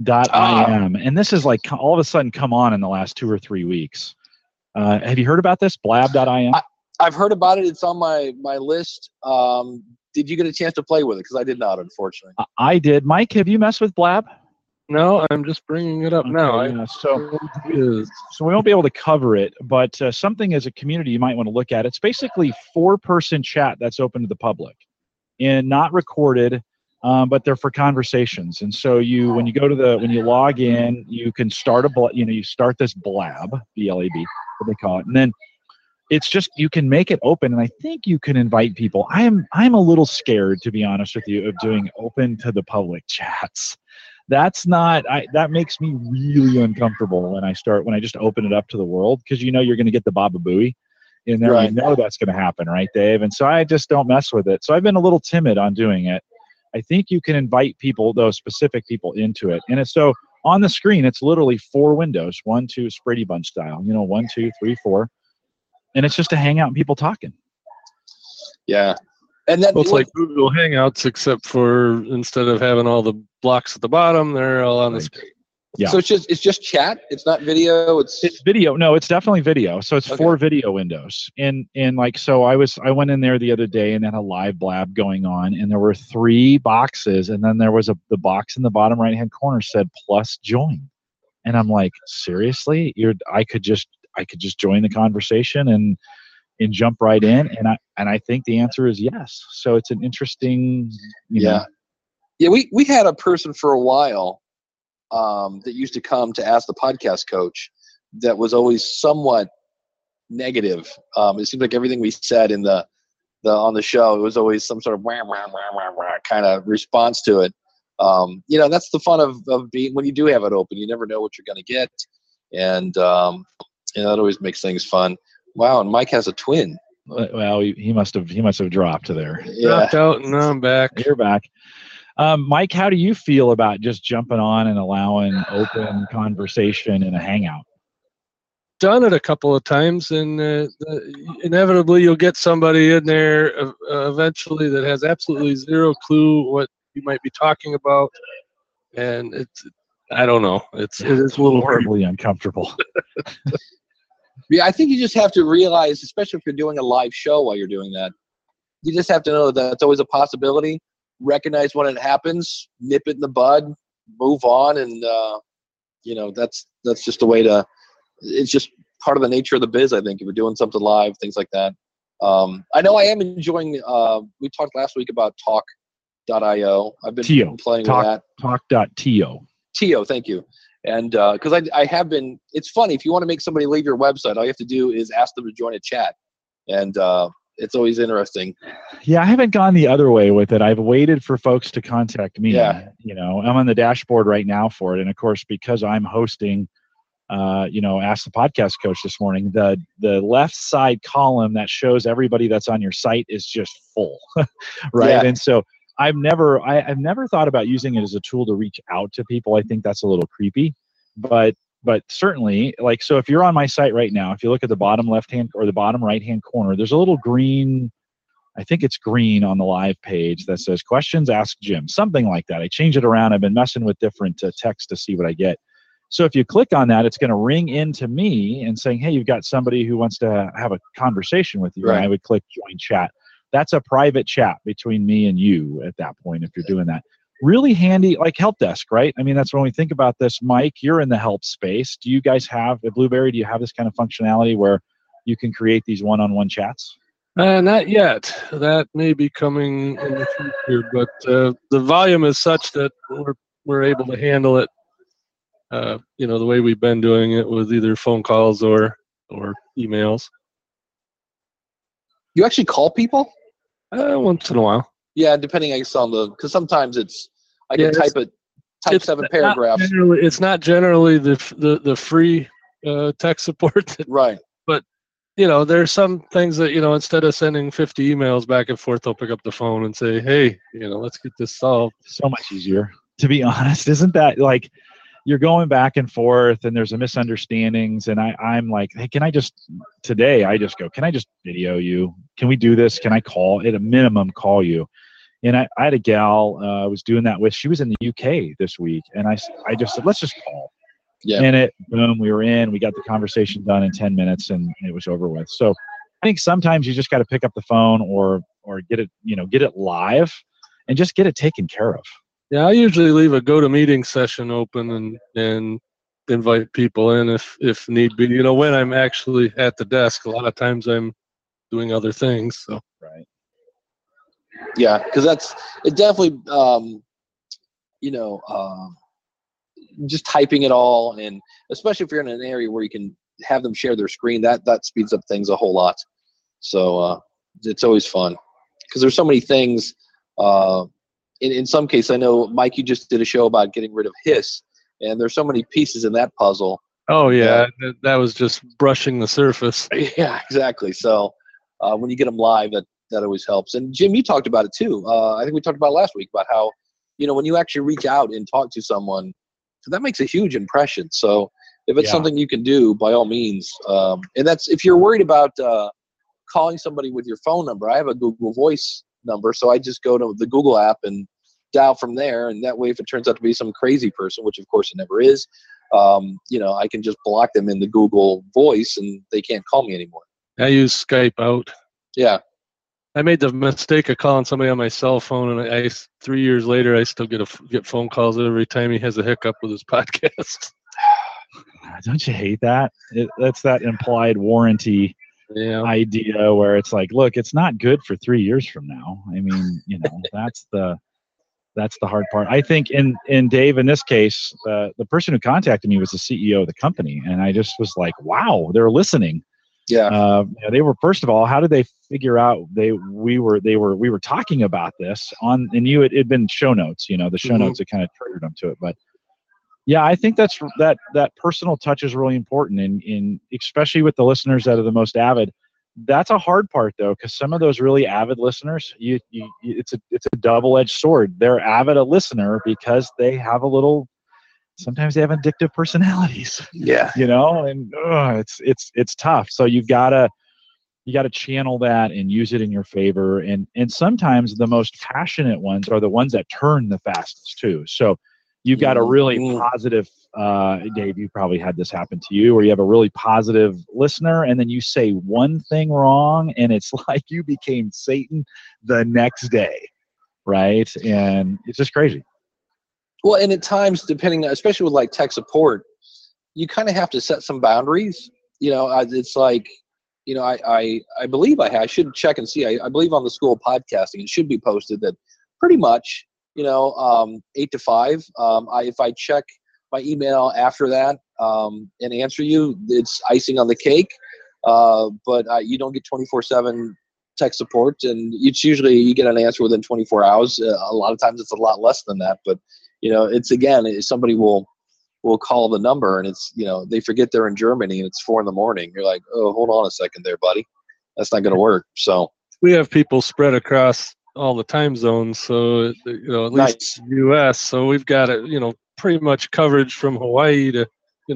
and this is like all of a sudden come on in the last 2 or 3 weeks. Have you heard about this, blab.im? I've heard about it. It's on my list. Did you get a chance to play with it? Because I did not, unfortunately. I did. Mike, have you messed with Blab? No, I'm just bringing it up now. Yeah, so we won't be able to cover it, but something as a community you might want to look at. It's basically 4-person chat that's open to the public and not recorded, but they're for conversations. And so when you log in, you can start you start this blab, B-L-A-B, what they call it, and then it's just, you can make it open, and I think you can invite people. I'm a little scared, to be honest with you, of doing open to the public chats. That makes me really uncomfortable when I just open it up to the world, because you're going to get the Baba Booey in there. Right. That's going to happen, right, Dave? And so I just don't mess with it. So I've been a little timid on doing it. I think you can invite people, those specific people, into it. And it's so on the screen, it's literally 4 windows, 1, 2, Brady Bunch style, 1, 2, 3, 4. And it's just a hangout and people talking. Yeah. And that it's like Google Hangouts, except for instead of having all the blocks at the bottom, they're all on the screen. Yeah. So it's just chat. It's not video. It's video. No, it's definitely video. So it's 4 video windows. And so I went in there the other day and had a live blab going on, and there were 3 boxes, and then there was the box in the bottom right hand corner said plus join. And I'm like, seriously? I could just join the conversation and jump right in, and I think the answer is yes. So it's an interesting, Yeah, we had a person for a while that used to come to Ask the Podcast Coach that was always somewhat negative. It seemed like everything we said in the on the show, it was always some sort of wah, wah, wah, wah, wah kind of response to it. That's the fun of being, when you do have it open, you never know what you're going to get, and that always makes things fun. Wow, and Mike has a twin. Well, he must have dropped there. Yeah. Dropped out, and I'm back. You're back. Mike, how do you feel about just jumping on and allowing open conversation in a hangout? Done it a couple of times, and inevitably you'll get somebody in there eventually that has absolutely zero clue what you might be talking about, and I don't know. It is a little horribly uncomfortable. Yeah, I think you just have to realize, especially if you're doing a live show while you're doing that, you just have to know that it's always a possibility. Recognize when it happens, nip it in the bud, move on, and that's just a way to. It's just part of the nature of the biz. I think if you're doing something live, things like that. I know I am enjoying. We talked last week about Talk.io. I've been playing with that. Talk.to. Tio, thank you. And because I have been, it's funny, if you want to make somebody leave your website, all you have to do is ask them to join a chat. And it's always interesting. Yeah, I haven't gone the other way with it. I've waited for folks to contact me. Yeah. I'm on the dashboard right now for it. And of course, because I'm hosting, Ask the Podcast Coach this morning, the left side column that shows everybody that's on your site is just full, right? Yeah. And so I've never thought about using it as a tool to reach out to people. I think that's a little creepy, but certainly, like, so if you're on my site right now, if you look at the bottom left-hand or the bottom right-hand corner, there's a little green, I think it's green on the live page that says questions, ask Jim, something like that. I change it around. I've been messing with different text to see what I get. So if you click on that, it's going to ring into me and saying, hey, you've got somebody who wants to have a conversation with you. Right. And I would click join chat. That's a private chat between me and you at that point if you're doing that. Really handy, like help desk, right? I mean, that's when we think about this. Mike, you're in the help space. Do you guys have, at Blueberry, do you have this kind of functionality where you can create these one-on-one chats? Not yet. That may be coming in the future, but the volume is such that we're able to handle it, the way we've been doing it with either phone calls or emails. You actually call people? Once in a while. Yeah, depending, I guess, on because sometimes I can type 7 paragraphs. It's not generally the free tech support. Right. But, there's some things that, instead of sending 50 emails back and forth, they'll pick up the phone and say, hey, let's get this solved. So much easier, to be honest. Isn't that like you're going back and forth and there's a misunderstandings and I'm like, hey, can I just video you? Can we do this? Can I call at a minimum call you? And I had a gal I was doing that with. She was in the UK this week, and I just said, let's just call. Yeah. And boom, we were in. We got the conversation done in 10 minutes, and it was over with. So I think sometimes you just got to pick up the phone or get it live, and just get it taken care of. Yeah, I usually leave a GoToMeeting session open and invite people in if need be. When I'm actually at the desk, a lot of times I'm doing other things. So. Right. Yeah, because it definitely, just typing it all, and especially if you're in an area where you can have them share their screen, that speeds up things a whole lot. So it's always fun because there's so many things. In some cases, I know, Mike, you just did a show about getting rid of hiss, and there's so many pieces in that puzzle. Oh, yeah, that was just brushing the surface. Yeah, exactly. So when you get them live, that always helps. And Jim, you talked about it too. I think we talked about it last week about how, when you actually reach out and talk to someone, that makes a huge impression. So if it's something you can do, by all means. And that's if you're worried about calling somebody with your phone number. I have a Google Voice number, so I just go to the Google app and dial from there. And that way, if it turns out to be some crazy person, which of course it never is, I can just block them in the Google Voice and they can't call me anymore. I use Skype out. Yeah. I made the mistake of calling somebody on my cell phone, and 3 years later, I still get phone calls every time he has a hiccup with his podcast. Don't you hate that? That's that implied warranty idea where it's like, look, it's not good for 3 years from now. I mean, that's the hard part. I think in Dave, in this case, the person who contacted me was the CEO of the company, and I just was like, wow, they're listening. Yeah. They were, first of all, how did they figure out we were talking about this on, and it had been show notes, the show notes that kind of triggered them to it. But yeah, I think that personal touch is really important in especially with the listeners that are the most avid. That's a hard part though, because some of those really avid listeners, it's a double-edged sword. They're avid a listener because they have sometimes they have addictive personalities. Yeah. And it's tough. So you gotta channel that and use it in your favor. And sometimes the most passionate ones are the ones that turn the fastest too. So you've got a really positive, Dave, you probably had this happen to you, where you have a really positive listener and then you say one thing wrong and it's like you became Satan the next day. Right. And it's just crazy. Well, and at times, depending, especially with like tech support, you kind of have to set some boundaries. It's like, I believe I should check and see. I believe on the School of Podcasting, it should be posted that pretty much, 8 to 5. If I check my email after that and answer you, it's icing on the cake. But you don't get 24/7 tech support, and it's usually you get an answer within 24 hours. A lot of times it's a lot less than that, but somebody will call the number and it's, they forget they're in Germany and it's 4 a.m. You're like, oh, hold on a second there, buddy. That's not going to work. So we have people spread across all the time zones. So, at least the U.S. So we've got pretty much coverage from Hawaii to,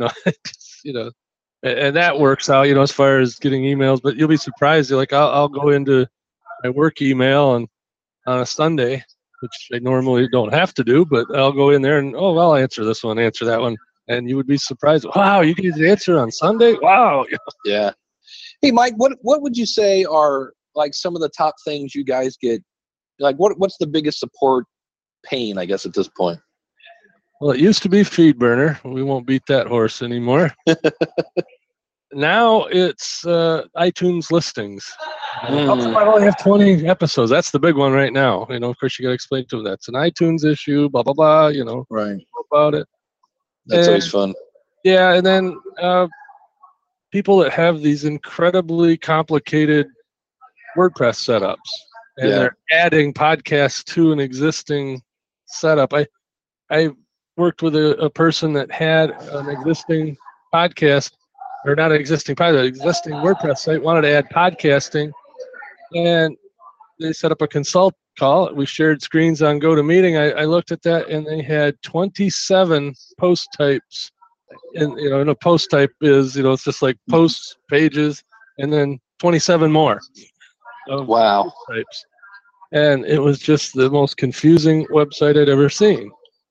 and that works out, as far as getting emails. But you'll be surprised. You're like, I'll go into my work email and on a Sunday, which I normally don't have to do, but I'll go in there and, I'll answer this one, answer that one. And you would be surprised. Wow, you can answer on Sunday? Wow. Yeah. Hey, Mike, what would you say are like some of the top things you guys get? Like what's the biggest support pain, I guess, at this point? Well, it used to be FeedBurner. We won't beat that horse anymore. Now it's iTunes listings. I only have 20 episodes. That's the big one right now. Of course, you got to explain to them that's an iTunes issue, blah, blah, blah, Right. About it. That's always fun. Yeah, and then people that have these incredibly complicated WordPress setups, and they're adding podcasts to an existing setup. I worked with a person that had an existing podcast, or not an existing podcast, existing WordPress site, wanted to add podcasting, and they set up a consult call. We shared screens on GoToMeeting. I looked at that, and they had 27 post types. And, and a post type is, it's just like posts, pages, and then 27 more. Wow. Types. And it was just the most confusing website I'd ever seen.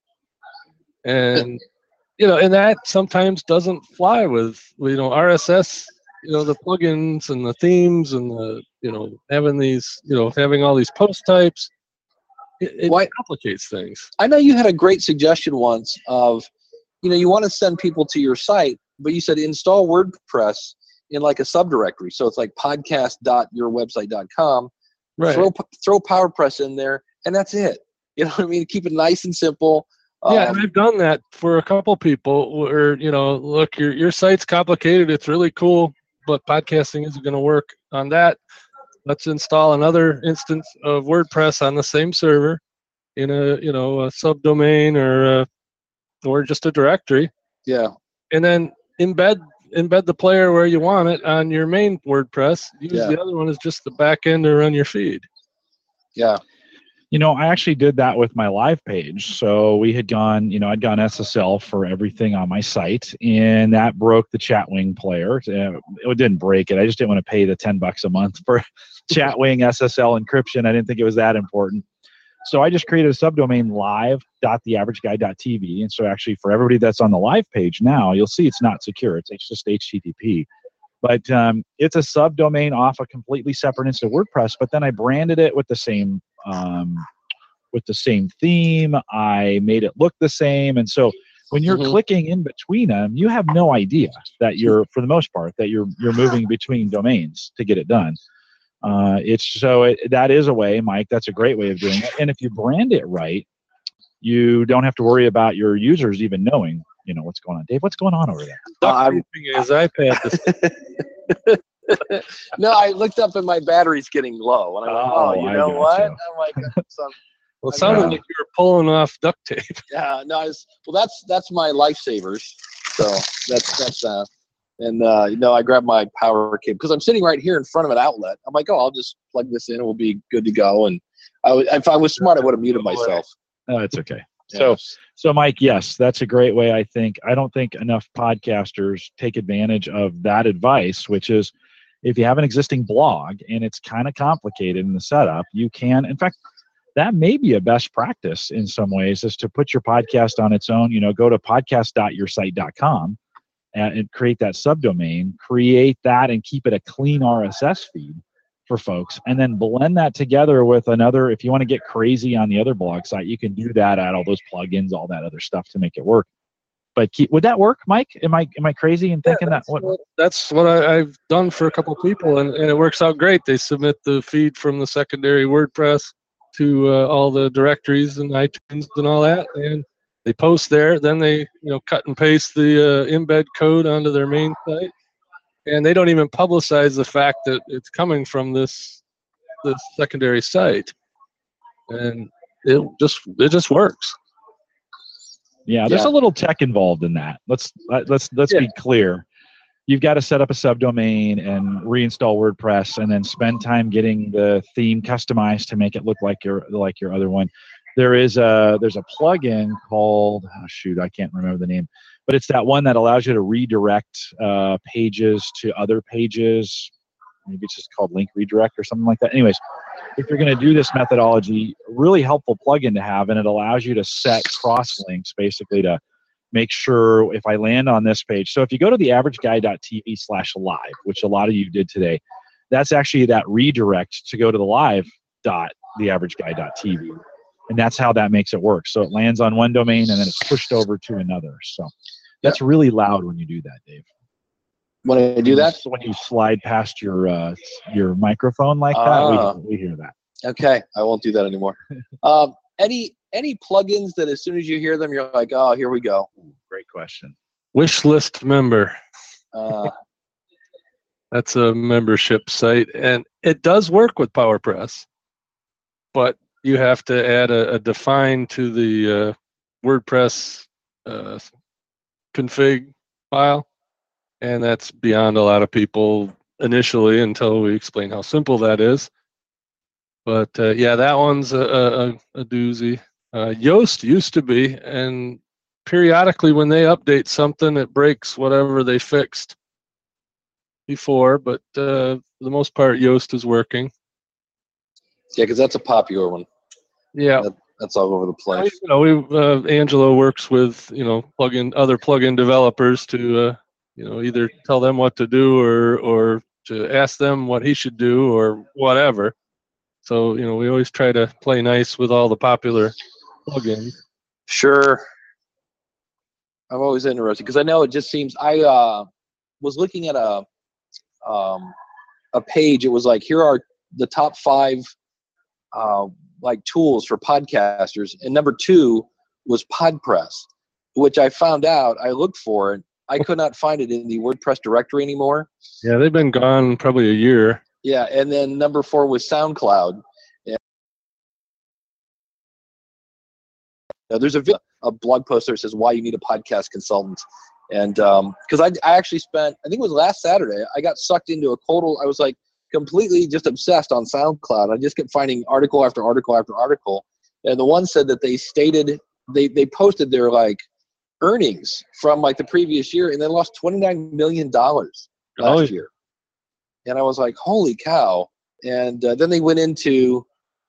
And, and that sometimes doesn't fly with, RSS, the plugins and the themes and the, having these, having all these post types. It complicates things. I know you had a great suggestion once of, you want to send people to your site, but you said install WordPress in like a subdirectory. So it's like podcast.yourwebsite.com. Right. Throw PowerPress in there, and that's it. You know what I mean? Keep it nice and simple. Yeah, and I've done that for a couple people where, look, your site's complicated. It's really cool, but podcasting isn't going to work on that. Let's install another instance of WordPress on the same server in a subdomain or just a directory. Yeah. And then embed the player where you want it on your main WordPress. Use the other one as just the back end to run your feed. Yeah. I actually did that with my live page. So we had gone, I'd gone SSL for everything on my site, and that broke the Chatwing player. It didn't break it. I just didn't want to pay the $10 a month for Chatwing SSL encryption. I didn't think it was that important. So I just created a subdomain live.theaverageguy.tv. And so actually for everybody that's on the live page now, you'll see it's not secure. It's just HTTP. But it's a subdomain off a completely separate instance of WordPress. But then I branded it with the same theme. I made it look the same. And so when you're clicking in between them, you have no idea that for the most part, that you're moving between domains to get it done. That is a way, Mike. That's a great way of doing it. And if you brand it right, you don't have to worry about your users even knowing, what's going on. Dave, what's going on over there? His iPad. No, I looked up and my battery's getting low, and I'm like, what? I'm like, well, it sounded like you were pulling off duct tape. Yeah, no, that's my lifesavers. So that's I grabbed my power cable because I'm sitting right here in front of an outlet. I'm like, I'll just plug this in and we'll be good to go. And if I was smart, I would have muted myself. Oh, it's okay. Yeah. So Mike, yes, that's a great way. I don't think enough podcasters take advantage of that advice, which is if you have an existing blog and it's kind of complicated in the setup, you can, in fact, that may be a best practice in some ways, is to put your podcast on its own. Go to podcast.yoursite.com and create that subdomain, create that and keep it a clean RSS feed for folks, and then blend that together with another. If you want to get crazy on the other blog site, you can do that, add all those plugins, all that other stuff to make it work. But would that work, Mike? Am I crazy in thinking that? That's what I've done for a couple people, and it works out great. They submit the feed from the secondary WordPress to all the directories and iTunes and all that, and they post there. Then they cut and paste the embed code onto their main site, and they don't even publicize the fact that it's coming from this secondary site, and it just works. Yeah, there's a little tech involved in that. Let's be clear. You've got to set up a subdomain and reinstall WordPress, and then spend time getting the theme customized to make it look like your other one. There's a plugin called I can't remember the name, but it's that one that allows you to redirect pages to other pages. Maybe it's just called link redirect or something like that. Anyways, if you're going to do this methodology, really helpful plugin to have, and it allows you to set cross links basically to make sure if I land on this page. So if you go to theaverageguy.tv/live, which a lot of you did today, that's actually that redirect to go to the live.theaverageguy.tv. And that's how that makes it work. So it lands on one domain and then it's pushed over to another. So that's really loud when you do that, Dave. When I do that? So when you slide past your microphone like that, we hear that. Okay, I won't do that anymore. Any plugins that as soon as you hear them, you're like, oh, here we go? Great question. Wish list member. That's a membership site, and it does work with PowerPress, but you have to add a define to the WordPress config file. And that's beyond a lot of people initially until we explain how simple that is. But yeah, that one's a doozy. Yoast used to be, and periodically when they update something, it breaks whatever they fixed before. But for the most part, Yoast is working. Yeah, because that's a popular one. Yeah. That's all over the place. Angelo works with other plugin developers to either tell them what to do or to ask them what he should do or whatever. So, we always try to play nice with all the popular plugins. Sure. I'm always interested because I know it just seems I was looking at a page. It was like, here are the top 5 tools for podcasters, and number 2 was PodPress, which I found out. I looked for it. I could not find it in the WordPress directory anymore. Yeah, they've been gone probably a year. Yeah, and then number 4 was SoundCloud. And there's a blog post there that says why you need a podcast consultant. And because I actually spent, I think it was last Saturday, I got sucked into a total, I was like completely just obsessed on SoundCloud. I just kept finding article after article after article. And the one said that they stated, they posted their earnings from the previous year, and they lost $29 million last year. And I was like, holy cow. And then they went into,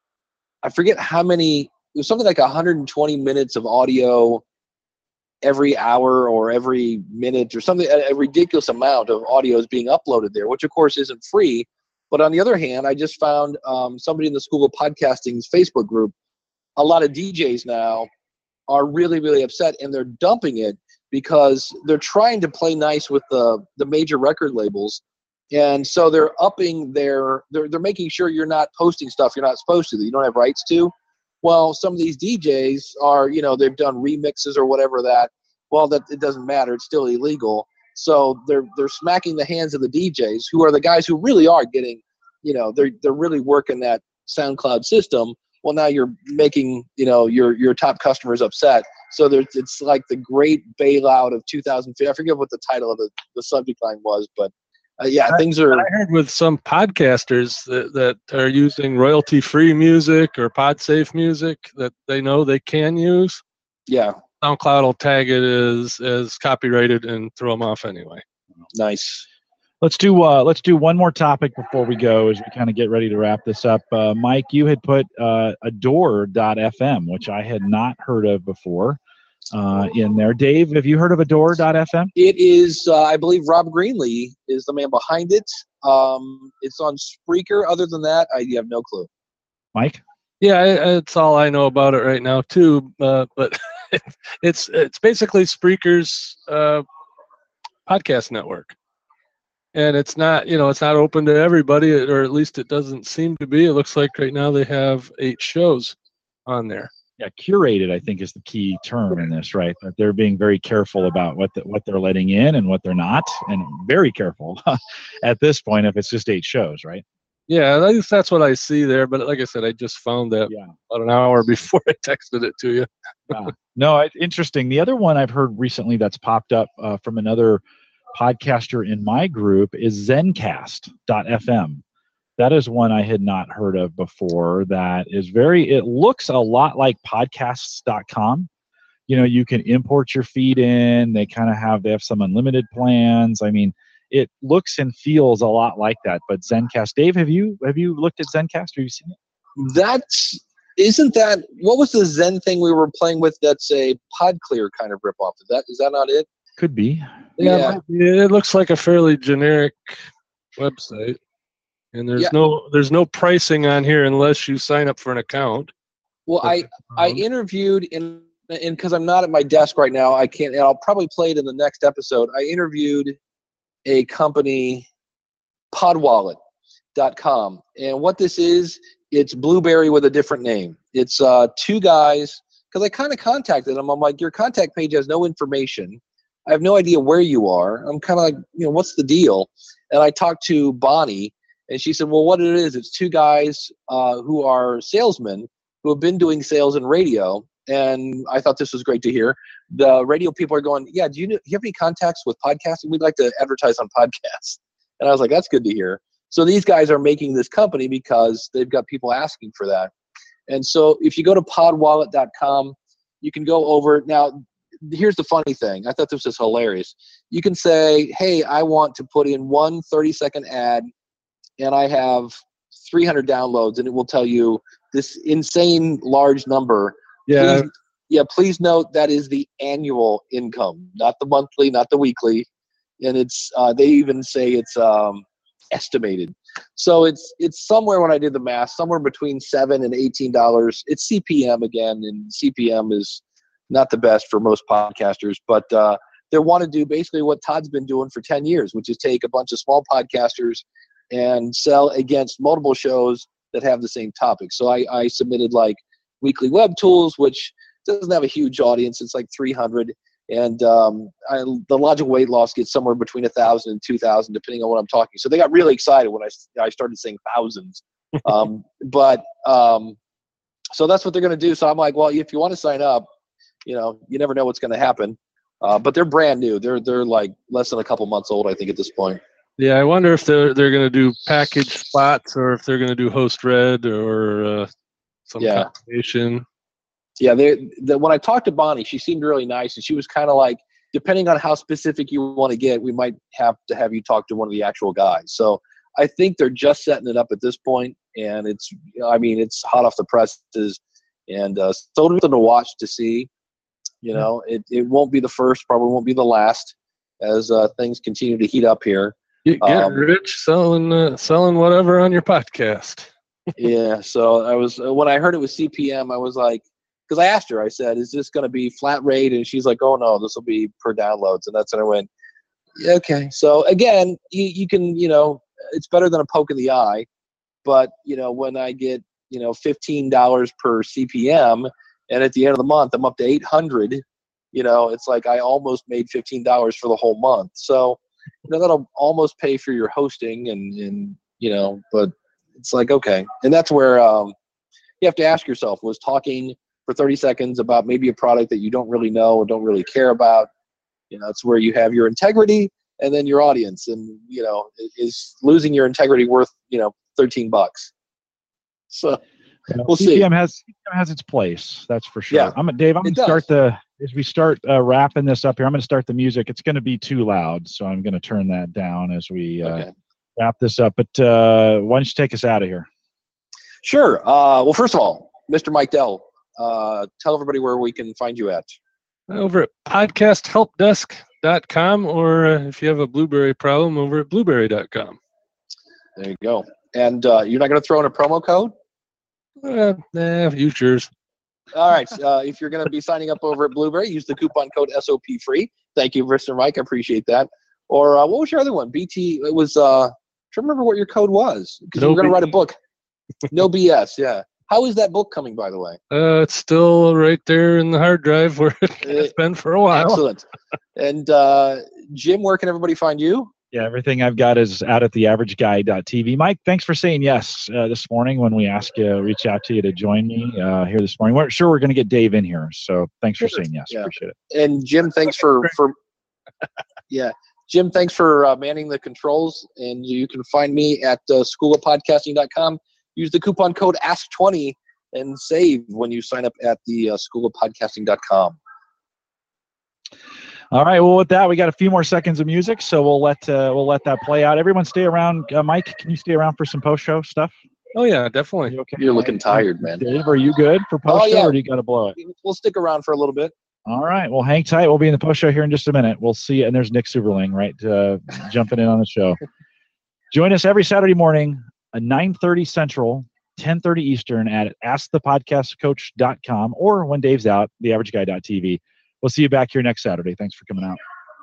I forget how many, it was something like 120 minutes of audio every hour or every minute or something. A ridiculous amount of audio is being uploaded there, which of course isn't free. But on the other hand, I just found somebody in the School of Podcasting's Facebook group, a lot of DJs now are really, really upset, and they're dumping it because they're trying to play nice with the major record labels. And so they're upping they're making sure you're not posting stuff you're not supposed to, that you don't have rights to. Well, some of these DJs are, they've done remixes or whatever that, well, that it doesn't matter. It's still illegal. So they're smacking the hands of the DJs, who are the guys who really are getting, they're really working that SoundCloud system. Well, now you're making, your top customers upset. So it's like the great bailout of 2015. I forget what the title of the subject line was, but things are. I heard with some podcasters that are using royalty-free music or PodSafe music that they know they can use. Yeah. SoundCloud will tag it as copyrighted and throw them off anyway. Nice. Let's do one more topic before we go as we kind of get ready to wrap this up. Mike, you had put Adore.fm, which I had not heard of before, in there. Dave, have you heard of Adore.fm? It is, I believe Rob Greenlee is the man behind it. It's on Spreaker. Other than that, I have no clue. Mike? Yeah, it's all I know about it right now too. But It's basically Spreaker's podcast network. And it's not, it's not open to everybody, or at least it doesn't seem to be. It looks like right now they have 8 shows on there. Yeah, curated, I think, is the key term in this, right? That they're being very careful about what they're letting in and what they're not, and very careful at this point if it's just 8 shows, right? Yeah, at least that's what I see there. But like I said, I just found that about an hour before I texted it to you. No, interesting. The other one I've heard recently that's popped up from another podcaster in my group is Zencast.fm. That is one I had not heard of before. That is it looks a lot like podcasts.com. You can import your feed in. They have some unlimited plans. I mean, it looks and feels a lot like that. But Zencast, Dave, have you looked at Zencast? Have you seen it? What was the Zen thing we were playing with? That's a PodClear kind of ripoff. Is that not it? Could be. Yeah, it looks like a fairly generic website, and there's no pricing on here unless you sign up for an account. Well, I interviewed and because I'm not at my desk right now, I can't. And I'll probably play it in the next episode. I interviewed a company, Podwallet.com, and what this is, it's Blueberry with a different name. It's 2 guys. Because I kind of contacted them. I'm like, your contact page has no information. I have no idea where you are. I'm kind of like, what's the deal? And I talked to Bonnie, and she said, well, what it is, it's 2 guys who are salesmen who have been doing sales in radio. And I thought this was great to hear. The radio people are going, yeah, do you have any contacts with podcasting? We'd like to advertise on podcasts. And I was like, that's good to hear. So these guys are making this company because they've got people asking for that. And so if you go to podwallet.com, you can go over. Now, here's the funny thing. I thought this was hilarious. You can say, hey, I want to put in one 30-second ad, and I have 300 downloads, and it will tell you this insane large number. Yeah. Please note that is the annual income, not the monthly, not the weekly. And it's they even say it's estimated. So it's somewhere, when I did the math, somewhere between $7 and $18. It's CPM again, and CPM is not the best for most podcasters, but they want to do basically what Todd's been doing for 10 years, which is take a bunch of small podcasters and sell against multiple shows that have the same topic. So I submitted like Weekly Web Tools, which doesn't have a huge audience. It's like 300. And the Logical Weight Loss gets somewhere between 1,000 and 2,000, depending on what I'm talking. So they got really excited when I started saying thousands. So that's what they're going to do. So I'm like, well, if you want to sign up, you never know what's going to happen. But they're brand new. They're like less than a couple months old, I think, at this point. Yeah, I wonder if they're going to do package spots, or if they're going to do host read, or some combination. Yeah, when I talked to Bonnie, she seemed really nice, and she was kind of like, depending on how specific you want to get, we might have to have you talk to one of the actual guys. So I think they're just setting it up at this point, and it's hot off the presses, and something to watch to see. It won't be the first, probably won't be the last, as things continue to heat up here. You get rich selling whatever on your podcast. Yeah, so when I heard it was CPM, I was like, because I asked her, I said, is this going to be flat rate? And she's like, oh, no, this will be per downloads. And that's when I went, yeah, okay. So, again, you can, it's better than a poke in the eye. But, when I get, $15 per CPM, and at the end of the month, I'm up to 800, it's like I almost made $15 for the whole month. So, that'll almost pay for your hosting and but it's like, okay. And that's where you have to ask yourself, was talking for 30 seconds about maybe a product that you don't really know or don't really care about, it's where you have your integrity and then your audience, and is losing your integrity worth $13? So we'll see. CPM has its place, that's for sure. Yeah, Dave, I'm going to start as we start wrapping this up here, I'm going to start the music. It's going to be too loud, so I'm going to turn that down as we wrap this up. But why don't you take us out of here? Sure. Well, first of all, Mr. Mike Dell, tell everybody where we can find you at. Over at podcasthelpdesk.com, or if you have a Blueberry problem, over at blueberry.com. There you go. And you're not going to throw in a promo code? Use yours. All right. If you're going to be signing up over at Blueberry, use the coupon code SOP free. Thank you, Mr. Mike. I appreciate that. Or what was your other one? BT. It was. I don't remember what your code was because you were going to write a book. No BS. Yeah. How is that book coming, by the way? It's still right there in the hard drive where it's been for a while. Excellent. And Jim, where can everybody find you? Yeah, everything I've got is out at theaverageguy.tv. Mike, thanks for saying yes this morning when we asked you, reach out to you to join me here this morning. We're going to get Dave in here, so thanks for saying yes. Yeah. Appreciate it. And Jim, thanks for yeah. Jim, thanks for manning the controls. And you can find me at schoolofpodcasting.com. Use the coupon code ASK20 and save when you sign up at the schoolofpodcasting.com. All right. Well, with that, we got a few more seconds of music, so we'll let that play out. Everyone, stay around. Mike, can you stay around for some post-show stuff? Oh yeah, definitely. You okay? You're looking tired, man. Dave, are you good for post-show, or do you got to blow it? We'll stick around for a little bit. All right. Well, hang tight. We'll be in the post-show here in just a minute. We'll see you. And there's Nick Superling, right, jumping in on the show. Join us every Saturday morning at 9:30 Central, 10:30 Eastern at AskThePodcastCoach.com, or when Dave's out, theaverageguy.tv. We'll see you back here next Saturday. Thanks for coming out.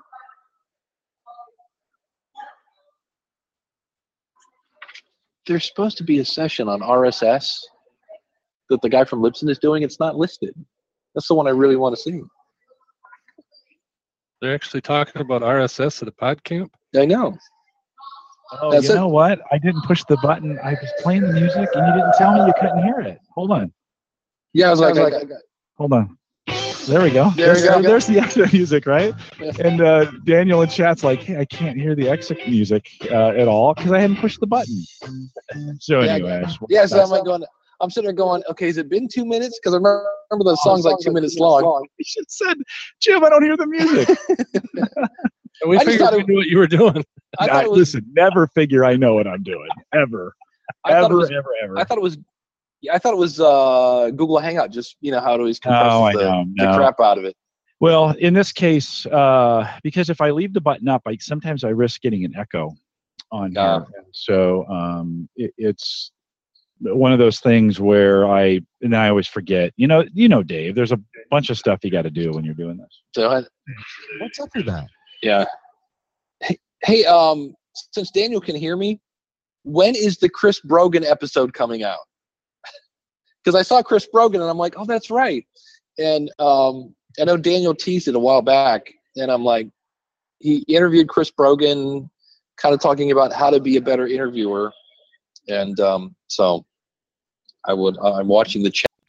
There's supposed to be a session on RSS that the guy from Libsyn is doing. It's not listed. That's the one I really want to see. They're actually talking about RSS at a PodCamp? I know. Oh, you know what? I didn't push the button. I was playing the music, and you didn't tell me you couldn't hear it. Hold on. Yeah, I was like hold on. There we go. There's the exit music, right? And Daniel in chat's like, hey, I can't hear the exit music at all because I hadn't pushed the button. So anyway. So I'm sitting there going, okay, has it been 2 minutes? Because I remember the song's like 2 minutes long. You should have said, Jim, I don't hear the music. We figured we knew what you were doing. Listen, never figure I know what I'm doing. Ever. Ever. I thought it was Google Hangout, just how it always compresses the crap out of it. Well, in this case, because if I leave the button up, sometimes I risk getting an echo on here. So it's one of those things where I always forget. You know, Dave, there's a bunch of stuff you got to do when you're doing this. So what's up with that? Yeah. Hey, since Daniel can hear me, when is the Chris Brogan episode coming out? Because I saw Chris Brogan and I'm like, oh, that's right. And I know Daniel teased it a while back, and I'm like, he interviewed Chris Brogan, kind of talking about how to be a better interviewer, and so I'm watching the chat.